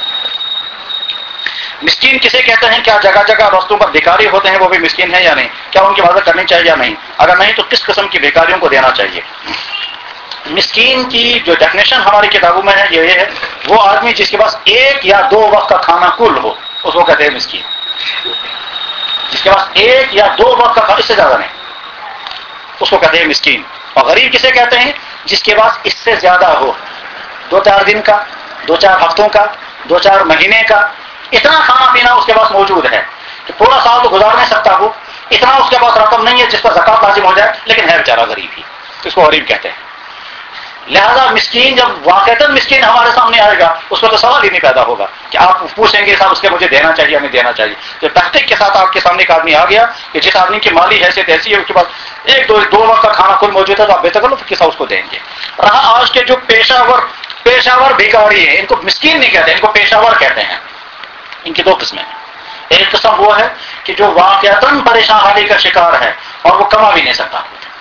مسکین کسے کہتے ہیں؟ کیا جگہ جگہ رستوں پر بھکاری ہوتے ہیں وہ بھی مسکین ہیں یا نہیں؟ کیا ان کی مدد کرنی چاہیے یا نہیں؟ اگر نہیں تو کس قسم کی بھکاریوں کو دینا چاہیے؟ مسکین کی جو ڈیفینیشن ہماری کتابوں میں ہے یہ ہے وہ آدمی جس کے پاس ایک یا دو وقت کا کھانا کل ہو اس کو کہتے ہیں مسکین. جس کے پاس ایک یا دو وقت کا کھانا، اس سے زیادہ نہیں، اس کو کہتے ہیں مسکین. اور غریب کسے کہتے ہیں؟ جس کے پاس اس سے زیادہ ہو، دو چار دن کا، دو چار ہفتوں کا، دو چار مہینے کا، اتنا کھانا پینا اس کے پاس موجود ہے کہ پورا سال تو گزار نہیں سکتا وہ، اتنا اس کے پاس رقم نہیں ہے جس پر زکات لازم ہو جائے، لیکن ہے بیچارہ غریب ہی، اس کو غریب کہتے ہیں. لہذا مسکین جب واقعتاً مسکین ہمارے سامنے آئے گا اس پر تو سوال ہی نہیں پیدا ہوگا کہ آپ پوچھیں گے صاحب اس کے مجھے دینا چاہیے یا نہیں دینا چاہیے. تو تحقیق کے ساتھ آپ کے سامنے ایک آدمی آ گیا کہ جس آدمی کی مالی حیثیت ایسی ہے اس کے پاس ایک دو دو وقت کا کھانا کل موجود ہے تو آپ بے تکلف کے ساتھ اس کو دیں گے. رہا آج کے جو پیشہ ور پیشہ ور بھکاری ہیں ان کو مسکین نہیں کہتے، ان کو پیشہ ور کہتے ہیں. ان کی دو قسمیں ہیں. ایک قسم وہ ہے کہ جو واقعتاً پریشان حالی کا شکار ہے اور وہ کما بھی نہیں سکتا،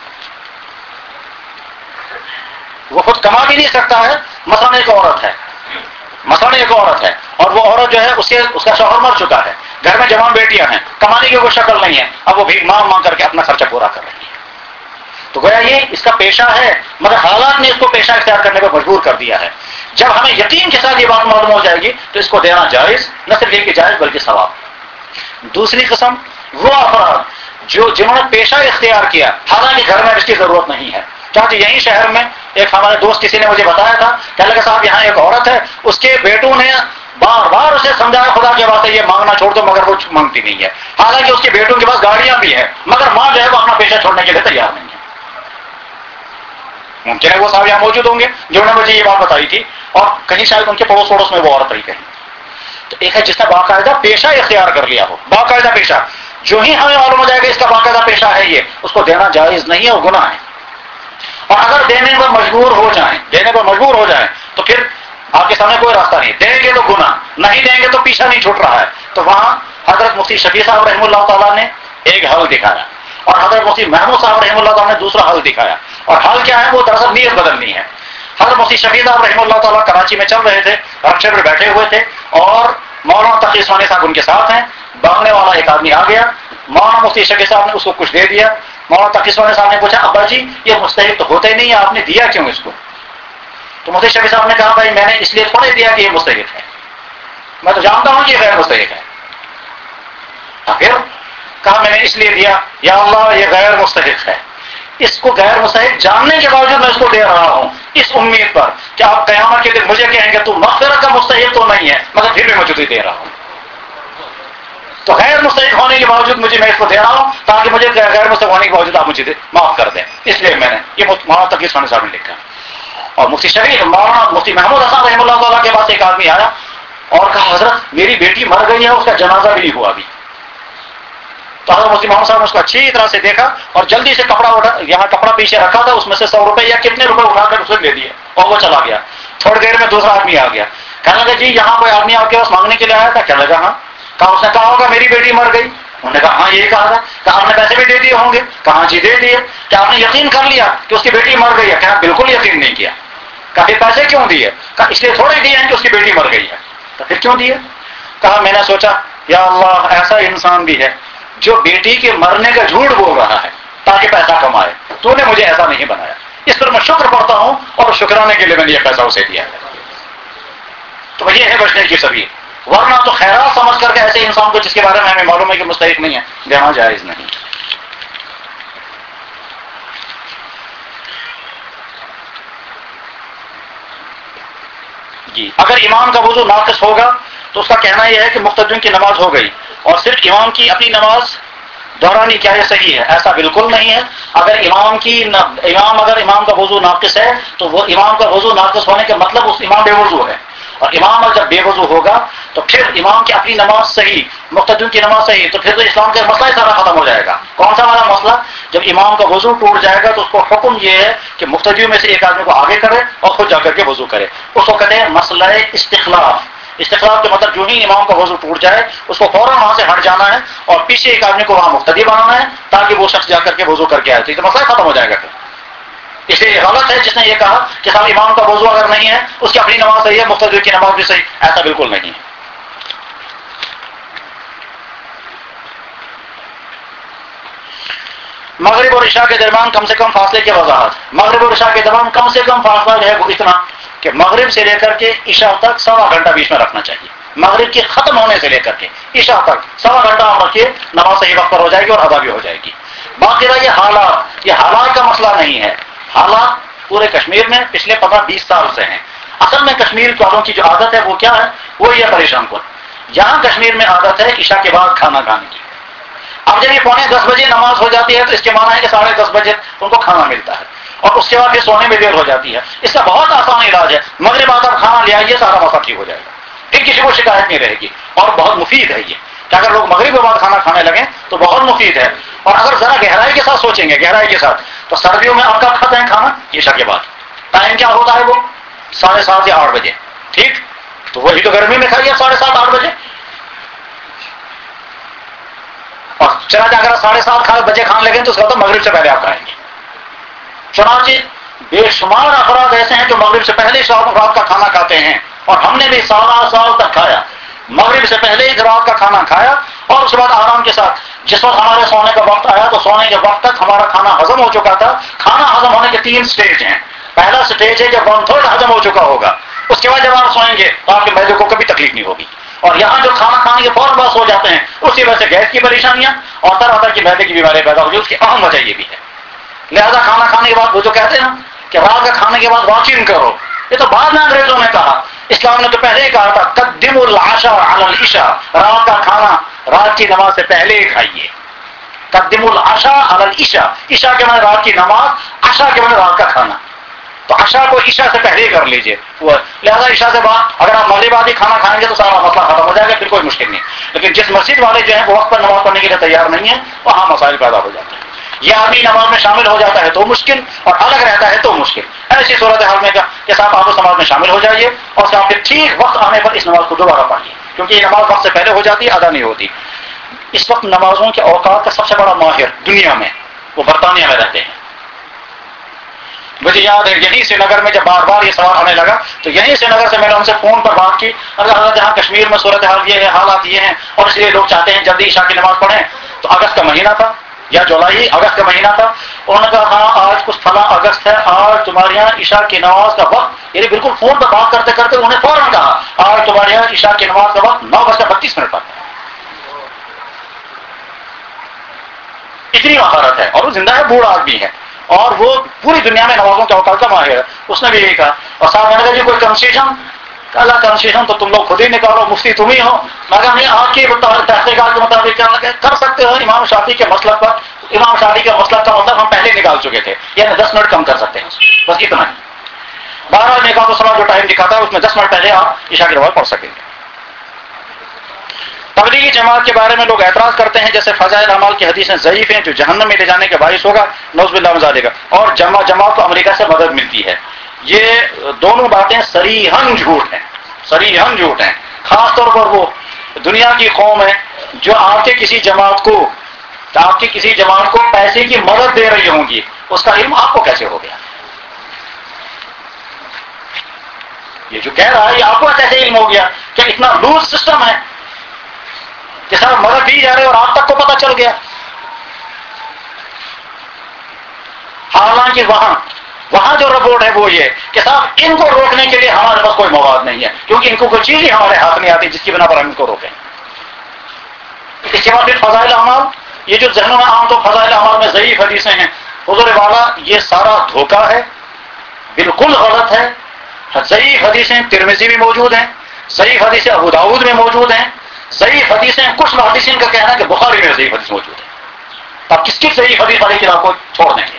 وہ خود کما بھی نہیں سکتا ہے. مثلاً ایک عورت ہے مثلاً ایک عورت ہے اور وہ عورت جو ہے اس کے اس کا شوہر مر چکا ہے، گھر میں جوان بیٹیاں ہیں، کمانے کی کوئی شکل نہیں ہے، اب وہ بھی مانگ مانگ کر کے اپنا خرچہ پورا کر رہی ہے. تو گویا یہ اس کا پیشہ ہے مگر حالات نے اس کو پیشہ اختیار کرنے پر مجبور کر دیا ہے. جب ہمیں یقین کے ساتھ یہ بات معلوم ہو جائے گی تو اس کو دینا جائز، نہ صرف یہ کہ جائز بلکہ ثواب. دوسری قسم وہ افراد جو جنہوں نے پیشہ اختیار کیا حالانکہ گھر میں اس کی ضرورت نہیں ہے. چاہتے یہیں شہر میں ایک ہمارے دوست کسی نے مجھے بتایا تھا، کہنے لگا صاحب یہاں ایک عورت ہے اس کے بیٹوں نے بار بار اسے سمجھایا خدا کی بات ہے یہ مانگنا چھوڑ دو، مگر وہ مانگتی نہیں ہے. حالانکہ اس کے بیٹوں کے پاس گاڑیاں بھی ہیں مگر ماں جو ہے وہ اپنا پیشہ چھوڑنے کے لیے تیار نہیں ہے. ممکن ہے وہ صاحب یہاں موجود ہوں گے جنہوں نے مجھے یہ بات بتائی تھی، اور کہیں شاید ان کے پڑوس پڑوس میں وہ عورت رہی کہیں. تو ایک ہے جس نے باقاعدہ پیشہ اختیار کر لیا ہو، باقاعدہ پیشہ، جو ہی ہمیں معلوم ہو جائے گا اس کا باقاعدہ پیشہ ہے یہ، اس کو دینا جائز نہیں ہے اور گناہ ہے. اور اگر دینے پر مجبور ہو جائیں دینے پر مجبور ہو جائیں تو پھر آپ کے سامنے کوئی راستہ نہیں، دیں گے تو گناہ، نہیں دیں گے تو پیچھا نہیں چھوٹ رہا ہے. تو وہاں حضرت مفتی شفیع صاحب رحمہ اللہ تعالیٰ نے ایک حل دکھایا اور حضرت مفتی محمود صاحب رحمہ اللہ تعالیٰ نے دوسرا حل دکھایا. اور حل کیا ہے؟ وہ دراصل نیت بدلنی ہے. حضرت مفتی شفیع صاحب رحمہ اللہ تعالیٰ کراچی میں چل رہے تھے، رکشے پر بیٹھے ہوئے تھے اور مولانا تقی عثمانی صاحب ان کے ساتھ ہیں. باغنے والا ایک آدمی آ گیا، مولانا مفتی شفیع صاحب نے اس کو کچھ دے دیا. مولانا تقی عثمانی صاحب نے پوچھا ابا جی یہ مستحق تو ہوتے نہیں، آپ نے دیا کیوں اس کو؟ تو مفتی شفیع صاحب نے کہا بھائی میں نے اس لیے تھوڑے دیا کہ یہ مستحق ہے، میں تو جانتا ہوں کہ یہ غیر مستحق ہے. پھر کہا میں نے اس لیے دیا یا اللہ یہ غیر مستحق ہے. اس کو غیر مستحق جاننے کے باوجود میں اس کو دے رہا ہوں اس امید پر کہ آپ قیامت کے دن مجھے کہیں گے تو مغفرت کا مستحق تو نہیں ہے مگر پھر بھی میں تجھے دے رہا ہوں. تو غیر مستحق ہونے کے باوجود مجھے میں اس کو دے رہا ہوں تاکہ مجھے غیر مستحق ہونے کے باوجود آپ مجھے معاف کر دیں، اس لیے میں نے یہ مولانا تقی عثمانی صاحب نے لکھا. اور مفتی شریف مولانا مفتی محمود حسن رحمہ اللہ تعالیٰ کے پاس ایک آدمی آیا اور کہا حضرت میری بیٹی مر گئی ہے، اس کا جنازہ بھی نہیں ہوا ابھی. تو حضرت مفتی محمد صاحب نے اس کو اچھی طرح سے دیکھا اور جلدی سے کپڑا اٹھا، یہاں کپڑا پیچھے رکھا تھا، اس میں سے سو روپے یا کتنے روپے اٹھا کر اسے دے دیے اور وہ چلا گیا. تھوڑی دیر میں دوسرا آدمی آ گیا، کہنے لگا جی یہاں کوئی آدمی آپ کے پاس مانگنے کے لیے آیا تھا؟ کہنے لگا ہاں. کہا اس نے کہا ہوگا میری بیٹی مر گئی؟ انہوں نے کہا ہاں یہی کہا تھا. کہا آپ نے پیسے بھی دے دیے ہوں گے؟ کہا جی دے دیے. کیا آپ نے یقین کر لیا کہ اس کی بیٹی مر گئی ہے؟ کہا بالکل یقین نہیں کیا. کہا پھر پیسے کیوں دیے؟ کہا اس لیے تھوڑے دیے ہیں کہ اس کی بیٹی مر گئی ہے. تو پھر کیوں دیے؟ کہا میں نے سوچا یا اللہ ایسا انسان بھی ہے جو بیٹی کے مرنے کا جھوٹ بول رہا ہے تاکہ پیسہ کمائے، تو نے مجھے ایسا نہیں بنایا، اس پر میں شکر پڑھتا ہوں اور شکرانے کے لیے میں نے یہ پیسہ اسے دیا ہے. تو یہ ہے بچنے کی سبیل. ورنہ تو خیرات سمجھ کر کے ایسے انسان کو جس کے بارے میں ہمیں معلوم ہے کہ مستحق نہیں ہے دینا جائز نہیں. جی اگر امام کا وضو ناقص ہوگا تو اس کا کہنا یہ ہے کہ مقتدیوں کی نماز ہو گئی اور صرف امام کی اپنی نماز دہرانی، کیا یہ صحیح ہے؟ ایسا بالکل نہیں ہے. اگر امام کی امام اگر امام کا وضو ناقص ہے تو وہ امام کا وضو ناقص ہونے کے مطلب اس امام بے وضو ہے، اور امام جب بے وضو ہوگا تو پھر امام کی اپنی نماز صحیح، مقتدیوں کی نماز صحیح، تو پھر تو اسلام کا مسئلہ ہی سارا ختم ہو جائے گا. کون سا والا مسئلہ؟ جب امام کا وضو ٹوٹ جائے گا تو اس کو حکم یہ ہے کہ مقتدیوں میں سے ایک آدمی کو آگے کرے اور خود جا کر کے وضو کرے. اس کو کہتے ہیں مسئلہ استخلاف. استخلاف کے مطلب جو ہی امام کا وضو ٹوٹ جائے اس کو فوراً وہاں سے ہٹ جانا ہے اور پیچھے ایک آدمی کو وہاں مقتدی بنانا ہے تاکہ وہ شخص جا کر کے وضو کر کے آئے، تو مسئلہ ختم ہو جائے گا. پھر اس لیے غلط ہے جس نے یہ کہا کہ صاحب امام کا وضو اگر نہیں ہے اس کی اپنی نماز صحیح ہے مقتدی کی نماز بھی صحیح، ایسا بالکل نہیں ہے. مغرب اور عشاء کے درمیان کم سے کم فاصلے کی وضاحت. مغرب اور عشاء کے درمیان کم سے کم فاصلہ جو ہے وہ اتنا کہ مغرب سے لے کر کے عشاء تک سوا گھنٹہ بیچ میں رکھنا چاہیے. مغرب کے ختم ہونے سے لے کر کے عشاء تک سوا گھنٹہ ہم رکھیے، نماز صحیح وقت پر ہو جائے گی اور ادا بھی ہو جائے گی. باقی رہا یہ حالات، یہ حالات کا مسئلہ نہیں ہے. حالات پورے کشمیر میں پچھلے پندرہ بیس سال سے ہیں. اصل میں کشمیر والوں کی جو عادت ہے وہ کیا ہے؟ وہ یہ پریشان کن. یہاں کشمیر میں عادت ہے عشاء کے بعد کھانا کھانے کی. اب جب یہ پونے دس بجے نماز ہو جاتی ہے تو اس کے معنی ہے کہ ساڑھے دس بجے ان کو کھانا ملتا ہے اور اس کے بعد پھر سونے میں دیر ہو جاتی ہے. اس کا بہت آسان علاج ہے، مغرب بعد آپ کھانا لے آئیے، سارا مسئلہ ٹھیک ہو جائے گا، پھر کسی کو شکایت نہیں رہے گی. اور بہت مفید ہے یہ کہ اگر لوگ مغرب کے بعد کھانا کھانے لگیں تو بہت مفید ہے. اور اگر ذرا گہرائی کے ساتھ سوچیں گے، گہرائی کے ساتھ، تو سردیوں میں آپ کب کھاتے ہیں کھانا؟ عشاء کے بعد. ٹائم کیا ہوتا ہے وہ؟ ساڑھے سات یا آٹھ بجے. ٹھیک، تو وہی تو گرمی میں کھائیے ساڑھے سات آٹھ بجے. اور چلا جا کر ساڑھے سات بجے کھانے لگیں تو اس کا تو مغرب سے پہلے آپ کھائیں گے. چنانچہ بے شمار افراد ایسے ہیں جو مغرب سے پہلے رات کا کھانا کھاتے ہیں، اور ہم نے بھی سالہ سال تک کھایا. مغرب سے پہلے ہی رات کا کھانا کھایا اور اس کے بعد آرام کے ساتھ جس وقت ہمارے سونے کا وقت آیا تو سونے کے وقت تک ہمارا کھانا ہضم ہو چکا تھا. کھانا ہضم ہونے کے تین سٹیج ہیں. پہلا سٹیج ہے جب ون تھرڈ ہضم ہو چکا ہوگا، اس کے بعد جب آپ سوئیں گے تو آپ کے معدے کو کبھی تکلیف نہیں ہوگی. اور یہاں جو کھانا کھانے کے فوراً بعد سو جاتے ہیں اسی وجہ سے گیس کی پریشانیاں اور طرح طرح کی معدے کی بیماریاں پیدا ہوگی. اس کی اہم وجہ یہ بھی ہے. لہذا کھانا کھانے کے بعد وہ جو کہتے ہیں نا کہ رات کا کھانے کے بعد واچنگ کرو، یہ تو بعد میں انگریزوں نے کہا. اسلام نے تو پہلے ہی کہا تھا قدموا العشاء علی العشاء، رات کا کھانا رات کی نماز سے پہلے ہی کھائیے. قدموا العشاء علی العشاء، عشاء کے معنی رات کی نماز، عشاء کے معنی رات کا کھانا. تو عشاء کو عشاء سے پہلے ہی کر لیجیے. لہٰذا عشاء سے بعد اگر آپ مغرب بعد ہی کھانا کھائیں گے تو سارا مسئلہ ختم ہو جائے گا، پھر کوئی مشکل نہیں. لیکن جس مسجد والے جو ہیں وہ وقت پر نماز پڑھنے کے لیے تیار نہیں ہیں وہاں مسائل پیدا ہو جاتے ہیں. یہ آدمی نماز میں شامل ہو جاتا ہے تو مشکل، اور الگ رہتا ہے تو مشکل. ایسی صورت حال میں کہ صاحب آپ اس نماز میں شامل ہو جائیے اور صاحب پھر ٹھیک وقت آنے پر اس نماز کو دوبارہ پڑھیے، کیونکہ یہ نماز وقت سے پہلے ہو جاتی ہے، ادا نہیں ہوتی. اس وقت نمازوں کے اوقات کا سب سے بڑا ماہر دنیا میں وہ برطانیہ میں رہتے ہیں. مجھے یاد ہے یہیں سے نگر میں جب بار بار یہ سوال آنے لگا تو یہیں سے نگر سے میں نے ان سے فون پر بات کی. اگر حضرت یہاں کشمیر میں صورت حال یہ ہے، حالات یہ ہیں اور اس لیے لوگ چاہتے ہیں جلدی عشاء کی نماز پڑھیں. تو اگست کا مہینہ تھا یا جولائی اگست کا مہینہ تھا. انہوں نے کہا ہاں آج کچھ فلاں اگست ہے، آج تمہارے یہاں عشاء کی نماز کا وقت، یعنی بالکل فون پر بات کرتے کرتے انہوں نے فوراً کہا آج تمہارے یہاں عشاء کی نماز کا وقت نو بج کر بتیس منٹ پر. اتنی مہارت ہے اور وہ زندہ ہے، بوڑھا آدمی ہے اور وہ پوری دنیا میں نمازوں کے اوقات کا ماہر ہے. اس نے بھی یہی کہا. اور صاحب میں نے کہا جی کوئی کنسیشن؟ اللہ کنسیشن تو تم لوگ خود ہی نکالو، مفتی تم ہی ہو، مگر ہمیں آپ کی تحقیقات کے مطابق کیا کر سکتے ہو؟ امام شافعی کے مسلک پر، امام شافعی کے مسلک کا مطلب ہم پہلے نکال چکے تھے، یعنی دس منٹ کم کر سکتے ہیں، بس اتنا ہی. بارہ نکاح تو سما جو ٹائم دکھاتا ہے اس میں دس منٹ پہلے آپ عشاء کی نماز پڑھ سکیں گے. تبلیغی جماعت کے بارے میں لوگ اعتراض کرتے ہیں جیسے فضائل اعمال کی حدیثیں ضعیف ہیں جو جہنم میں لے جانے کا باعث ہوگا، نعوذ باللہ من ذالک، اور جماعت جماعت کو امریکہ سے مدد ملتی ہے. یہ دونوں باتیں صریحاً جھوٹ ہیں، صریحاً جھوٹ ہیں. خاص طور پر وہ دنیا کی قوم ہے جو آپ کے کسی جماعت کو آپ کی کسی جماعت کو پیسے کی مدد دے رہی ہوں گی، اس کا علم آپ کو کیسے ہو گیا؟ یہ جو کہہ رہا ہے یہ آپ کو کیسے علم ہو گیا؟ کیا اتنا لوز سسٹم ہے کہ سر مدد دی جا رہی ہے اور آپ تک کو پتہ چل گیا؟ حالانکہ وہاں وہاں جو رپورٹ ہے وہ یہ کہ صاحب ان کو روکنے کے لیے ہمارے پاس کوئی مواد نہیں ہے، کیونکہ ان کو کوئی چیز ہی ہمارے ہاتھ نہیں آتی جس کی بنا پر ہم ان کو روکیں. اس کے بعد پھر فضائل اعمال، یہ جو ذہنوں میں عام تو فضائل اعمال میں ضعیف حدیثیں ہیں، حضور والا یہ سارا دھوکہ ہے، بالکل غلط ہے. ضعیف حدیثیں ترمذی میں موجود ہیں، ضعیف حدیثیں ابو داؤد میں موجود ہیں، ضعیف حدیثیں کچھ محدثین کا کہنا ہے کہ بخاری میں ضعیف حدیث موجود ہے. آپ کس کی ضعیف حدیث والی کتاب کو چھوڑ دیں گے؟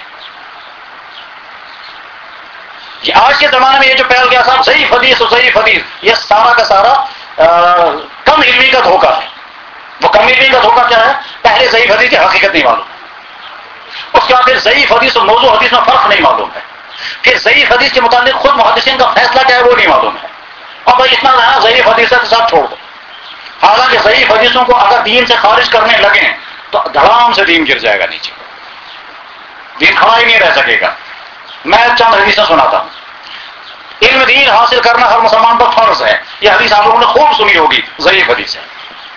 یہ آج کے زمانے میں یہ جو پھیل گیا صاحب ضعیف حدیث اور ضعیف حدیث، یہ سارا کا سارا کم علمی کا دھوکہ ہے. وہ کم علمی کا دھوکہ کیا ہے؟ پہلے ضعیف حدیث کی حقیقت نہیں معلوم، اس کے بعد پھر ضعیف حدیث اور موضوع حدیث میں فرق نہیں معلوم ہے، پھر ضعیف حدیث کے متعلق خود محدثین کا فیصلہ کیا ہے وہ نہیں معلوم ہے، اور بھائی اتنا رہا ضعیف حدیث ہے تو سب چھوڑ دو. حالانکہ ضعیف حدیثوں کو اگر دین سے خارج کرنے لگیں تو دھڑام سے دین گر جائے گا نیچے، دین کھڑا ہی نہیں رہ سکے گا. میں چند حدیثیں سناتا ہوں. علم دین حاصل کرنا ہر مسلمان پر فرض ہے، یہ حدیث آپ لوگوں نے خوب سنی ہوگی، ضعیف حدیث ہے،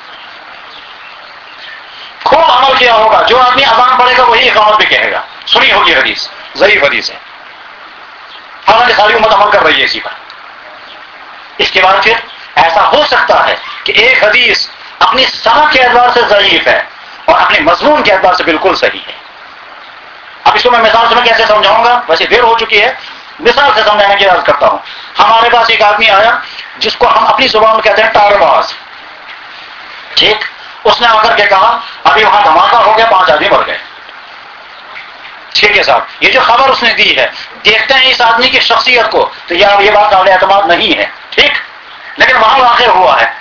خوب عمل کیا ہوگا. جو آدمی اذان پڑھے گا وہی اقامت بھی کہے گا، سنی ہوگی حدیث، ضعیف حدیث ہے، حالانکہ ساری امت عمل کر رہی ہے اسی پر. اس کے بعد پھر ایسا ہو سکتا ہے کہ ایک حدیث اپنی سند کے اعتبار سے ضعیف ہے اور اپنے مضمون کے اعتبار سے بالکل صحیح ہے. اب اس کو میں مثال سے میں کیسے سمجھاؤں گا؟ ویسے دیر ہو چکی ہے، مثال سے سمجھانے کی عرض کرتا ہوں. ہمارے پاس ایک آدمی آیا جس کو ہم اپنی زبان میں کہتے ہیں ٹار باز، ٹھیک. اس نے آ کر کے کہا ابھی وہاں دھماکہ ہو گیا، پانچ آدمی مر گئے. ٹھیک ہے صاحب، یہ جو خبر اس نے دی ہے، دیکھتے ہیں اس آدمی کی شخصیت کو تو یار یہ بات قابل اعتماد نہیں ہے، ٹھیک، لیکن وہاں واقع ہوا ہے.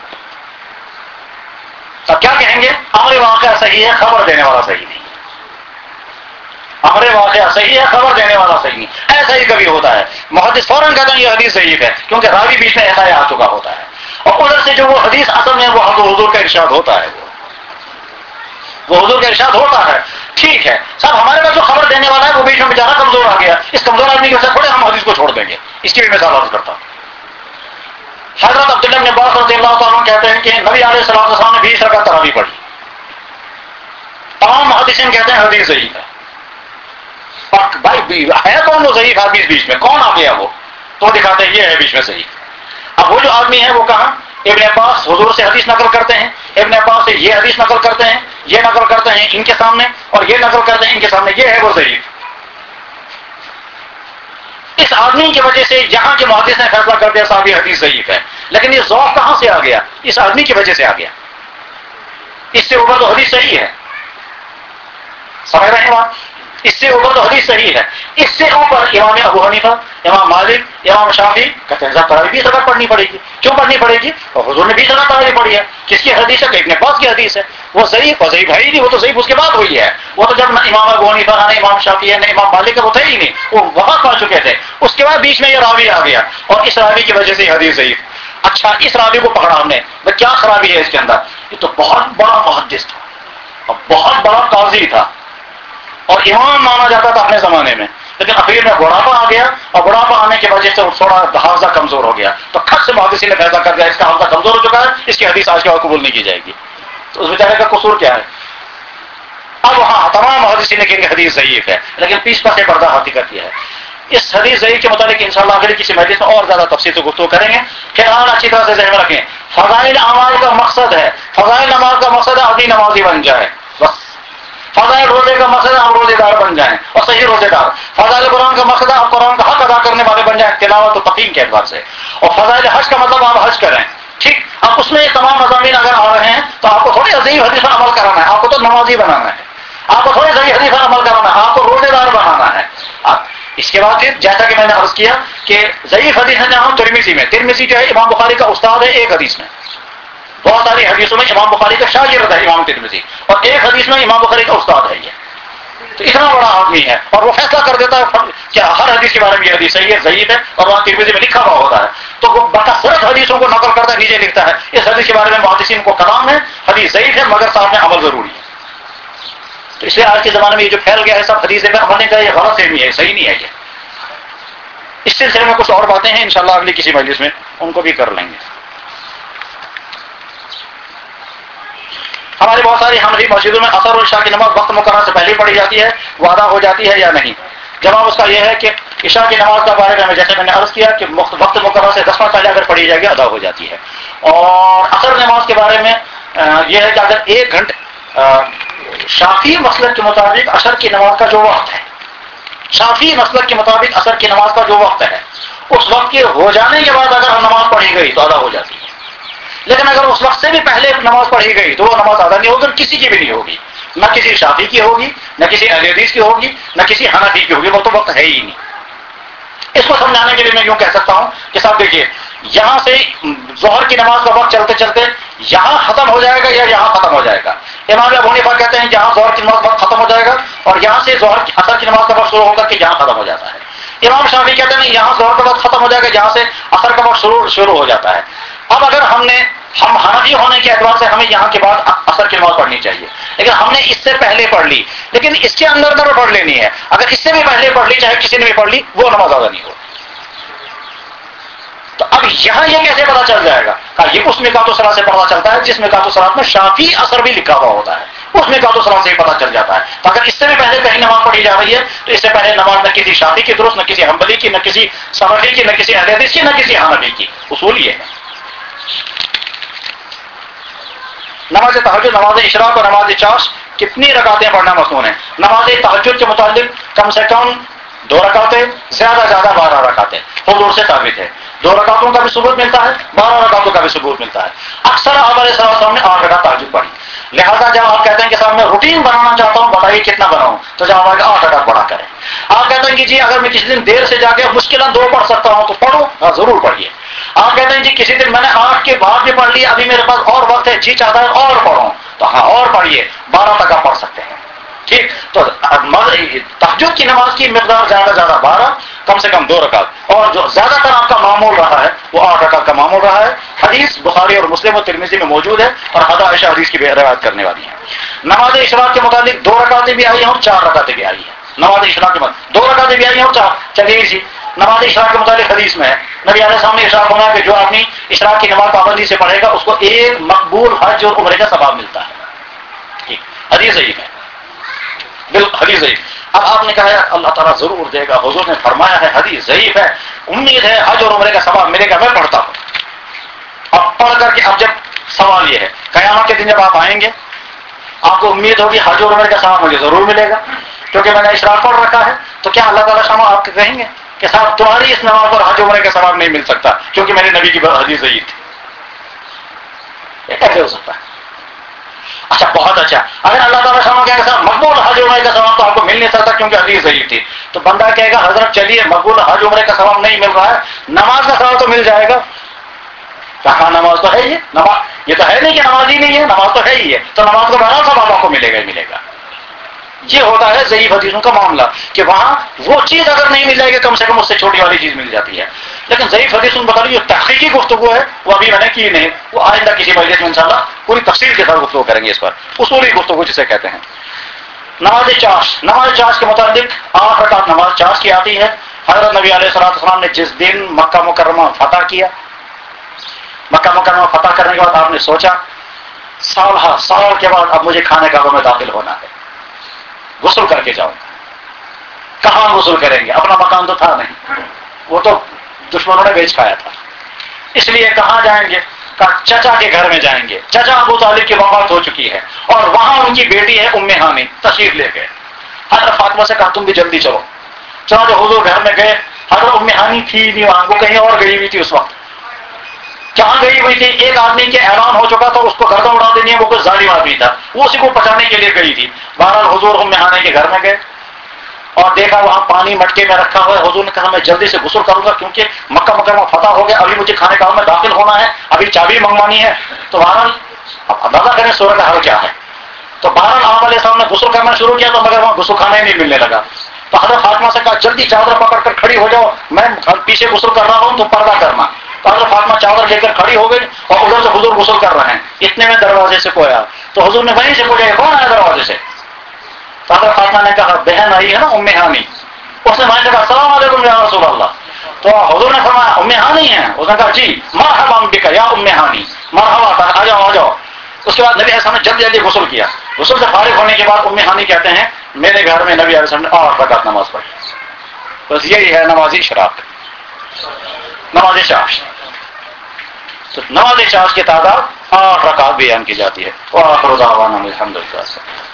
تب کیا کہیں گے؟ امر واقعہ صحیح ہے، خبر دینے والا صحیح نہیں. امر واقعہ صحیح ہے، خبر دینے والا صحیح نہیں. ایسا ہی کبھی ہوتا ہے، محدث فوراً کہتے ہیں یہ حدیث ضعیف ہے کیونکہ راوی بیچ میں ایسا ہی آ چکا ہوتا ہے، اور ادھر سے جو وہ حدیث اصل میں وہ حضور کا ارشاد ہوتا ہے، وہ حضور کا ارشاد ہوتا ہے. ٹھیک ہے صاحب، ہمارے پاس جو خبر دینے والا ہے وہ بیچ میں بیچارہ کمزور آ گیا، اس کمزور آدمی کی وجہ سے تھوڑے ہم حدیث کو چھوڑ دیں گے. اس کی بھی مثال عرض کرتا ہوں. حضرت عبداللہ بن عباس رضی اللہ تعالیٰ کہتے ہیں کہ نبی علیہ الصلوۃ والسلام نے بیس رکعت تراویح پڑھی. تمام محدثین کہتے ہیں حدیث ضعیف ہے. اور بھائی ہے کون وہ ضعیف حدیث بیچ میں؟ کون آ گیا وہ؟ تو دکھاتے ہیں یہ ہے بیچ میں صحیح. اب وہ جو آدمی ہے وہ کہاں؟ ابن عباس حضور سے حدیث نقل کرتے ہیں، ابن عباس سے یہ حدیث نقل کرتے ہیں، یہ نقل کرتے ہیں ان کے سامنے، اور یہ نقل کرتے ہیں ان کے سامنے، یہ ہے وہ ضعیف. اس آدمی کی وجہ سے یہاں کے محدث نے فیصلہ کر دیا صاحب یہ حدیث ضعیف ہے. لیکن یہ ذوق کہاں سے آ گیا؟ اس آدمی کی وجہ سے آ گیا. اس سے اوپر تو حدیث صحیح ہے، سمجھ رہے ہیں بات؟ اس سے اوپر تو حدیث صحیح ہے. اس سے اوپر امام ابو حنیفہ، امام مالک، امام شافعی کہتے ہیں صاحب تراویح بیس رکعت پڑھنی پڑے گی. کیوں پڑھنی پڑے گی؟ اور حضور نے بیس رکعت تراویح پڑھی ہے. کس کی حدیث ہے؟ کہ ابن عباس کی حدیث ہے. وہ ضعیف اور ضعیف ہے ہی نہیں، وہ تو ضعیف اس کے بعد ہوئی ہے. وہ تو جب نہ امام ابو حنیفہ نہ امام شافعی نہ امام مالک وہ تھے ہی نہیں، وہ وہاں پا چکے تھے. اس کے بعد بیچ میں یہ راوی آ گیا اور اس راوی کی وجہ سے حدیث ضعیف. اچھا، اس راوی کو پکڑا ہم نے، کیا خرابی ہے اس کے اندر؟ یہ تو بہت بڑا محدث تھا اور بہت بڑا قاضی تھا اور امام مانا جاتا تھا اپنے زمانے میں، لیکن اخیر میں بڑھاپا آ گیا اور بڑھاپا آنے کی وجہ سے تھوڑا حافظہ کمزور ہو گیا. تو کھٹ سے محدثین نے فیصلہ کر دیا اس کا حافظہ کمزور ہو چکا ہے، اس کی حدیث آج کے بعد قبول نہیں کی جائے گی. تو اس بیچارے کا قصور کیا ہے؟ اب ہاں تمام محدثین نے کہیں گے حدیث ضعیف ہے، لیکن پیچھے پاسے پردہ حقیقت یہ ہے. اس حدیث ضعیف کے متعلق انشاءاللہ اگلی کسی مجلس میں اور زیادہ تفصیل سے گفتگو کریں گے. خیال اچھی طرح سے ذہن میں رکھیں، فضائل اعمال کا مقصد ہے، فضائل اعمال کا مقصد ہے آدمی نمازی بن جائے. بس فضائل روزے کا مقصد ہے ہم روزے روزے دار بن جائیں اور صحیح روزے دار. فضائل قرآن کا مقصد آپ قرآن کا حق ادا کرنے والے بن جائیں تلاوت و تقیم کے اعتبار سے. اور فضائل حج کا مطلب آپ حج کریں. ٹھیک. اب اس میں یہ تمام مضامین اگر آ رہے ہیں تو آپ کو تھوڑی عظیم حدیث پر عمل کرانا ہے. آپ کو تو نمازی بنانا ہے, آپ کو تھوڑی صحیح حدیث پر عمل کرانا ہے, آپ کو روزے دار بنانا ہے. اس کے بعد پھر جیسا کہ میں نے عرض کیا کہ ضعیف حدیث ہے جہاں ترمذی میں, ترمذی جو ہے امام بخاری کا استاد ہے ایک حدیث میں, بہت ساری حدیثوں میں امام بخاری کا شاگرد ہے امام ترمذی, اور ایک حدیث میں امام بخاری کا استاد ہے. یہ تو اتنا بڑا آدمی ہے اور وہ فیصلہ کر دیتا ہے کہ ہر حدیث کے بارے میں یہ حدیث صحیح ہے, ضعیف ہے, اور وہاں ترمذی میں لکھا ہوا ہوتا ہے. تو وہ بکثرت حدیثوں کو نقل کرتا ہے, نیچے لکھتا ہے اس حدیث کے بارے میں محدثین کو کلام ہے, حدیث ضعیف ہے مگر ساتھ میں عمل ضروری ہے. تو اس لیے آج کے زمانے میں یہ جو پھیل گیا ہے سب حدیث پہ عمل کا, یہ غلط فہمی ہے, صحیح نہیں ہے. یہ اس سلسلے میں کچھ اور باتیں ہیں انشاءاللہ اگلی کسی مجلس میں ان کو بھی کر لیں گے. ہماری بہت ساری حنفی مسجدوں میں اثر اور عشاء کی نماز وقت مقررہ سے پہلے پڑھی جاتی ہے, وہ ادا ہو جاتی ہے یا نہیں؟ جواب اس کا یہ ہے کہ عشاء کی نماز کا بارے میں جیسے میں نے عرض کیا کہ وقت مقررہ سے دس منٹ پہلے اگر پڑھی جائے گی ادا ہو جاتی ہے. اور اثر نماز کے بارے میں یہ ہے کہ اگر ایک گھنٹے شافعی مسلک کے مطابق عصر کی نماز کا جو وقت ہے, شافعی مسلک کے مطابق عصر کی نماز کا جو وقت ہے, اس وقت کے ہو جانے کے بعد اگر نماز پڑھی گئی تو ادا ہو جاتی ہے. لیکن اگر اس وقت سے بھی پہلے نماز پڑھی گئی تو وہ نماز ادا نہیں ہوگی, کسی کی بھی نہیں ہوگی, نہ کسی شافعی کی ہوگی, نہ کسی اہل حدیث کی ہوگی, نہ کسی حنفی کی ہوگی, وہ تو وقت ہے ہی نہیں. اس کو سمجھانے کے لیے میں یوں کہہ سکتا ہوں کہ صاحب دیکھیے, یہاں سے ظہر کی نماز کا وقت چلتے چلتے یہاں ختم ہو جائے گا یا یہاں ختم ہو جائے گا. امام ابو حنیفہ کہتے ہیں یہاں ظہر کی نماز کا وقت ختم ہو جائے گا, اور یہاں سے ظہر عصر کی نماز کا وقت شروع ہو کر کے یہاں ختم ہو جاتا ہے. امام شافعی کہتے ہیں یہاں ظہر کا وقت ختم ہو جائے گا, یہاں سے عصر کا وقت شروع شروع ہو جاتا ہے. اب اگر ہم نے ہم حنفی ہونے کے اعتبار سے ہمیں یہاں کے بعد عصر کی نماز پڑھنی چاہیے, لیکن ہم نے اس سے پہلے پڑھ لی, لیکن اس کے اندر اندر پڑھ لینی ہے. اگر اس سے بھی پہلے پڑھ لی, چاہے کسی نے بھی پڑھ لی, وہ نماز ادا نہیں ہوگی. تو اب یہاں یہ کیسے پتا چل جائے گا؟ کہ یہ اس میقات الصلاۃ سے پتا چلتا ہے جس میقات الصلاۃ میں شافعی عصر بھی لکھا ہوا ہوتا ہے, اس میقات الصلاۃ سے ہی پتا چل جاتا ہے. تو اگر اس سے بھی پہلے کہیں نماز پڑھی جا رہی ہے تو اس سے پہلے نماز نہ کسی شافعی کی درست, نہ کسی حنبلی کی, نہ کسی سلفی کی, نہ کسی اہل حدیث کی, نہ کسی حنفی کی. اصول یہ ہے. نماز تہجد, نماز اشراق اور نماز چاش کتنی رکعتیں پڑھنا مسنون ہے؟ نماز تہجد کے متعلق کم سے کم دو رکعتیں, زیادہ زیادہ بارہ رکعتیں حضور سے ثابت ہے. دو رکعتوں کا بھی ثبوت ملتا ہے, بارہ رکعتوں کا بھی ثبوت ملتا ہے. اکثر آپ علیہ السلام نے آٹھ رکعت تہجد پڑھی. لہٰذا جب آپ کہتے ہیں کہ صاحب میں روٹین بنانا چاہتا ہوں, بتائیے کتنا بناؤں, تو جب آپ آٹھ رکعت پڑھا کریں. آپ کہتے ہیں کہ جی اگر میں کسی دن دیر سے جا کے مشکلات دو پڑھ سکتا ہوں تو پڑھو, ہاں ضرور پڑھیے. آپ کہتے ہیں جی کسی دن میں نے آٹھ کے بعد بھی پڑھ لیا, ابھی میرے پاس اور وقت ہے, جی چاہتا ہے اور پڑھوں, تو ہاں اور پڑھیے, بارہ تک آپ پڑھ سکتے ہیں. ٹھیک. تو تہجد کی نماز کی مقدار زیادہ زیادہ بارہ, کم سے کم دو رکعت, اور جو زیادہ تر آپ کا معمول رہا ہے وہ آٹھ رکعت کا معمول رہا ہے. حدیث بخاری اور مسلم و ترمذی میں موجود ہے, اور حضرت عائشہ حدیث کی روایت کرنے والی ہیں. نماز اشراق کے متعلق دو رکعتیں بھی آئی ہیں اور چار رکعتیں بھی آئی ہیں. نماز اشراق کے بعد دو رکعتیں بھی آئی ہیں اور چار. چلیے جی, نماز اشراق کے متعلق حدیث میں ہے, نبی علیہ السلام نے ارشاد فرمایا کہ جو آدمی اشراق کی نماز پابندی سے پڑھے گا اس کو ایک مقبول حج اور عمرے کا ثواب ملتا ہے. ٹھیک, حدیث ضعیف ہے, بالکل حدیث ضعیف. اب آپ نے کہا ہے اللہ تعالیٰ ضرور دے گا, حضور نے فرمایا ہے, حدیث ضعیف ہے, امید ہے حج اور عمرے کا ثواب ملے گا, میں پڑھتا ہوں. اب پڑھ کر کے اب جب سوال یہ ہے, قیامت کے دن جب آپ آئیں گے آپ کو امید ہوگی حج اور عمرے کا ثواب مجھے ضرور ملے گا کیونکہ میں نے اشراق پڑھ رکھا ہے, تو کیا اللہ تعالیٰ شامہ آپ کے کہیں گے کہ صاحب تمہاری اس نماز پر حج عمرے کا ثواب نہیں مل سکتا کیونکہ میرے نبی کی حدیث ضعیف تھی؟ یہ کیسے ہو سکتا ہے؟ اچھا بہت اچھا, اگر اللہ تعالیٰ شامہ کہے گا مقبول حج عمرے کا ثواب تو آپ کو مل نہیں سکتا کیونکہ حدیث ضعیف تھی, تو بندہ کہے گا حضرت چلیے مقبول حج عمرے کا ثواب نہیں مل رہا ہے, نماز کا ثواب تو مل جائے گا. کہاں نماز تو ہے ہی, نماز یہ تو ہے نہیں کہ نماز ہی نہیں ہے, نماز تو ہے ہی ہے, تو نماز کا بہرحال ثواب آپ کو ملے گا ہی ملے گا. یہ ہوتا ہے ضعیف حدیثوں کا معاملہ کہ وہاں وہ چیز اگر نہیں مل جائے گی کم سے کم اس سے چھوٹی والی چیز مل جاتی ہے. لیکن ضعیف حدیثوں بتا رہی جو تحقیقی گفتگو ہے وہ ابھی میں نے کی نہیں, وہ آئندہ کسی مجلس میں انشاءاللہ پوری تفصیل کے ساتھ گفتگو کریں گے اس پر, اصولی گفتگو جسے کہتے ہیں. نماز چاش, نماز چاش کے متعلق آٹھ رکعت نماز چاش کی آتی ہے. حضرت نبی علیہ الصلوۃ والسلام نے جس دن مکہ مکرمہ فتح کیا, مکہ مکرمہ فتح کرنے کے بعد آپ نے سوچا سال ہا سال کے بعد اب مجھے کھانے کعبہ میں داخل ہونا ہے, غسل کر کے جاؤں. کہاں غسل کریں گے, اپنا مکان تو تھا نہیں, وہ تو دشمنوں نے بیچ کھایا تھا, اس لیے کہاں جائیں گے؟ چچا کے گھر میں جائیں گے. چچا ابو طالب کی وفات ہو چکی ہے اور وہاں ان کی بیٹی ہے ام ہانی, تشریف لے گئے. حضرت فاطمہ سے کہا تم بھی جلدی چلو. چنانچہ حضور گھر میں گئے. حضرت ام ہانی تھی نہیں وہاں, وہ کہیں اور گئی ہوئی تھی اس وقت. کہاں گئی ہوئی تھی؟ ایک آدمی کے اعلان ہو چکا تھا, اس کو گردن اڑا دینی ہے, وہ کوئی ظالم آدمی تھا, وہ اسی کو بچانے کے لیے گئی تھی. بہرحال حضور ام ہانی کے گھر میں گئے اور دیکھا وہاں پانی مٹکے میں رکھا ہوا ہے. حضور نے کہا میں جلدی سے غسل کروں گا کیونکہ مکہ مکرمہ فتح ہو گیا, ابھی مجھے کھانے کعبہ میں داخل ہونا ہے, ابھی چابی منگوانی ہے. تو بہرحال اب اندازہ کریں سورہ کا حل کیا ہے. تو بہرحال آپ علیہ السلام نے غسل کرنا شروع کیا تو مگر وہاں غسل خانہ ہی نہیں ملنے لگا. تو حضرت فاطمہ سے کہا جلدی چادر پکڑ کر کھڑی ہو جاؤ, میں پیچھے غسل کر رہا ہوں تو پردہ کرنا. تو حضرت فاطمہ چادر لے کر کھڑی ہو گئی اور ادھر سے حضور غسل کر رہے ہیں. اتنے میں دروازے سے کوئی آیا تو حضور نے وہیں سے پوچھا کون آیا دروازے سے. تو حضرت فاطمہ نے کہا بہن آئی ہے نا ام ہانی. اس نے وہیں سے کہا السلام علیکم یا رسول اللہ. تو حضور نے فرمایا ام ہانی ہے؟ اس نے کہا جی. مرحبا بک یا ام ہانی, مرحبا, آ جاؤ آ جاؤ. اس کے بعد نبی علیہ السلام نے جلدی جلدی غسل کیا. غسل سے فارغ ہونے کے بعد ام ہانی کہتے ہیں میرے گھر میں نبی علیہ السلام نے آٹھ رکعت نماز پڑھی. بس یہی ہے نمازی شراک, نماز چاش. تو نماز چاش کی تعداد آٹھ رکعت بیان کی جاتی ہے. وآخر دعوانا الحمدللہ.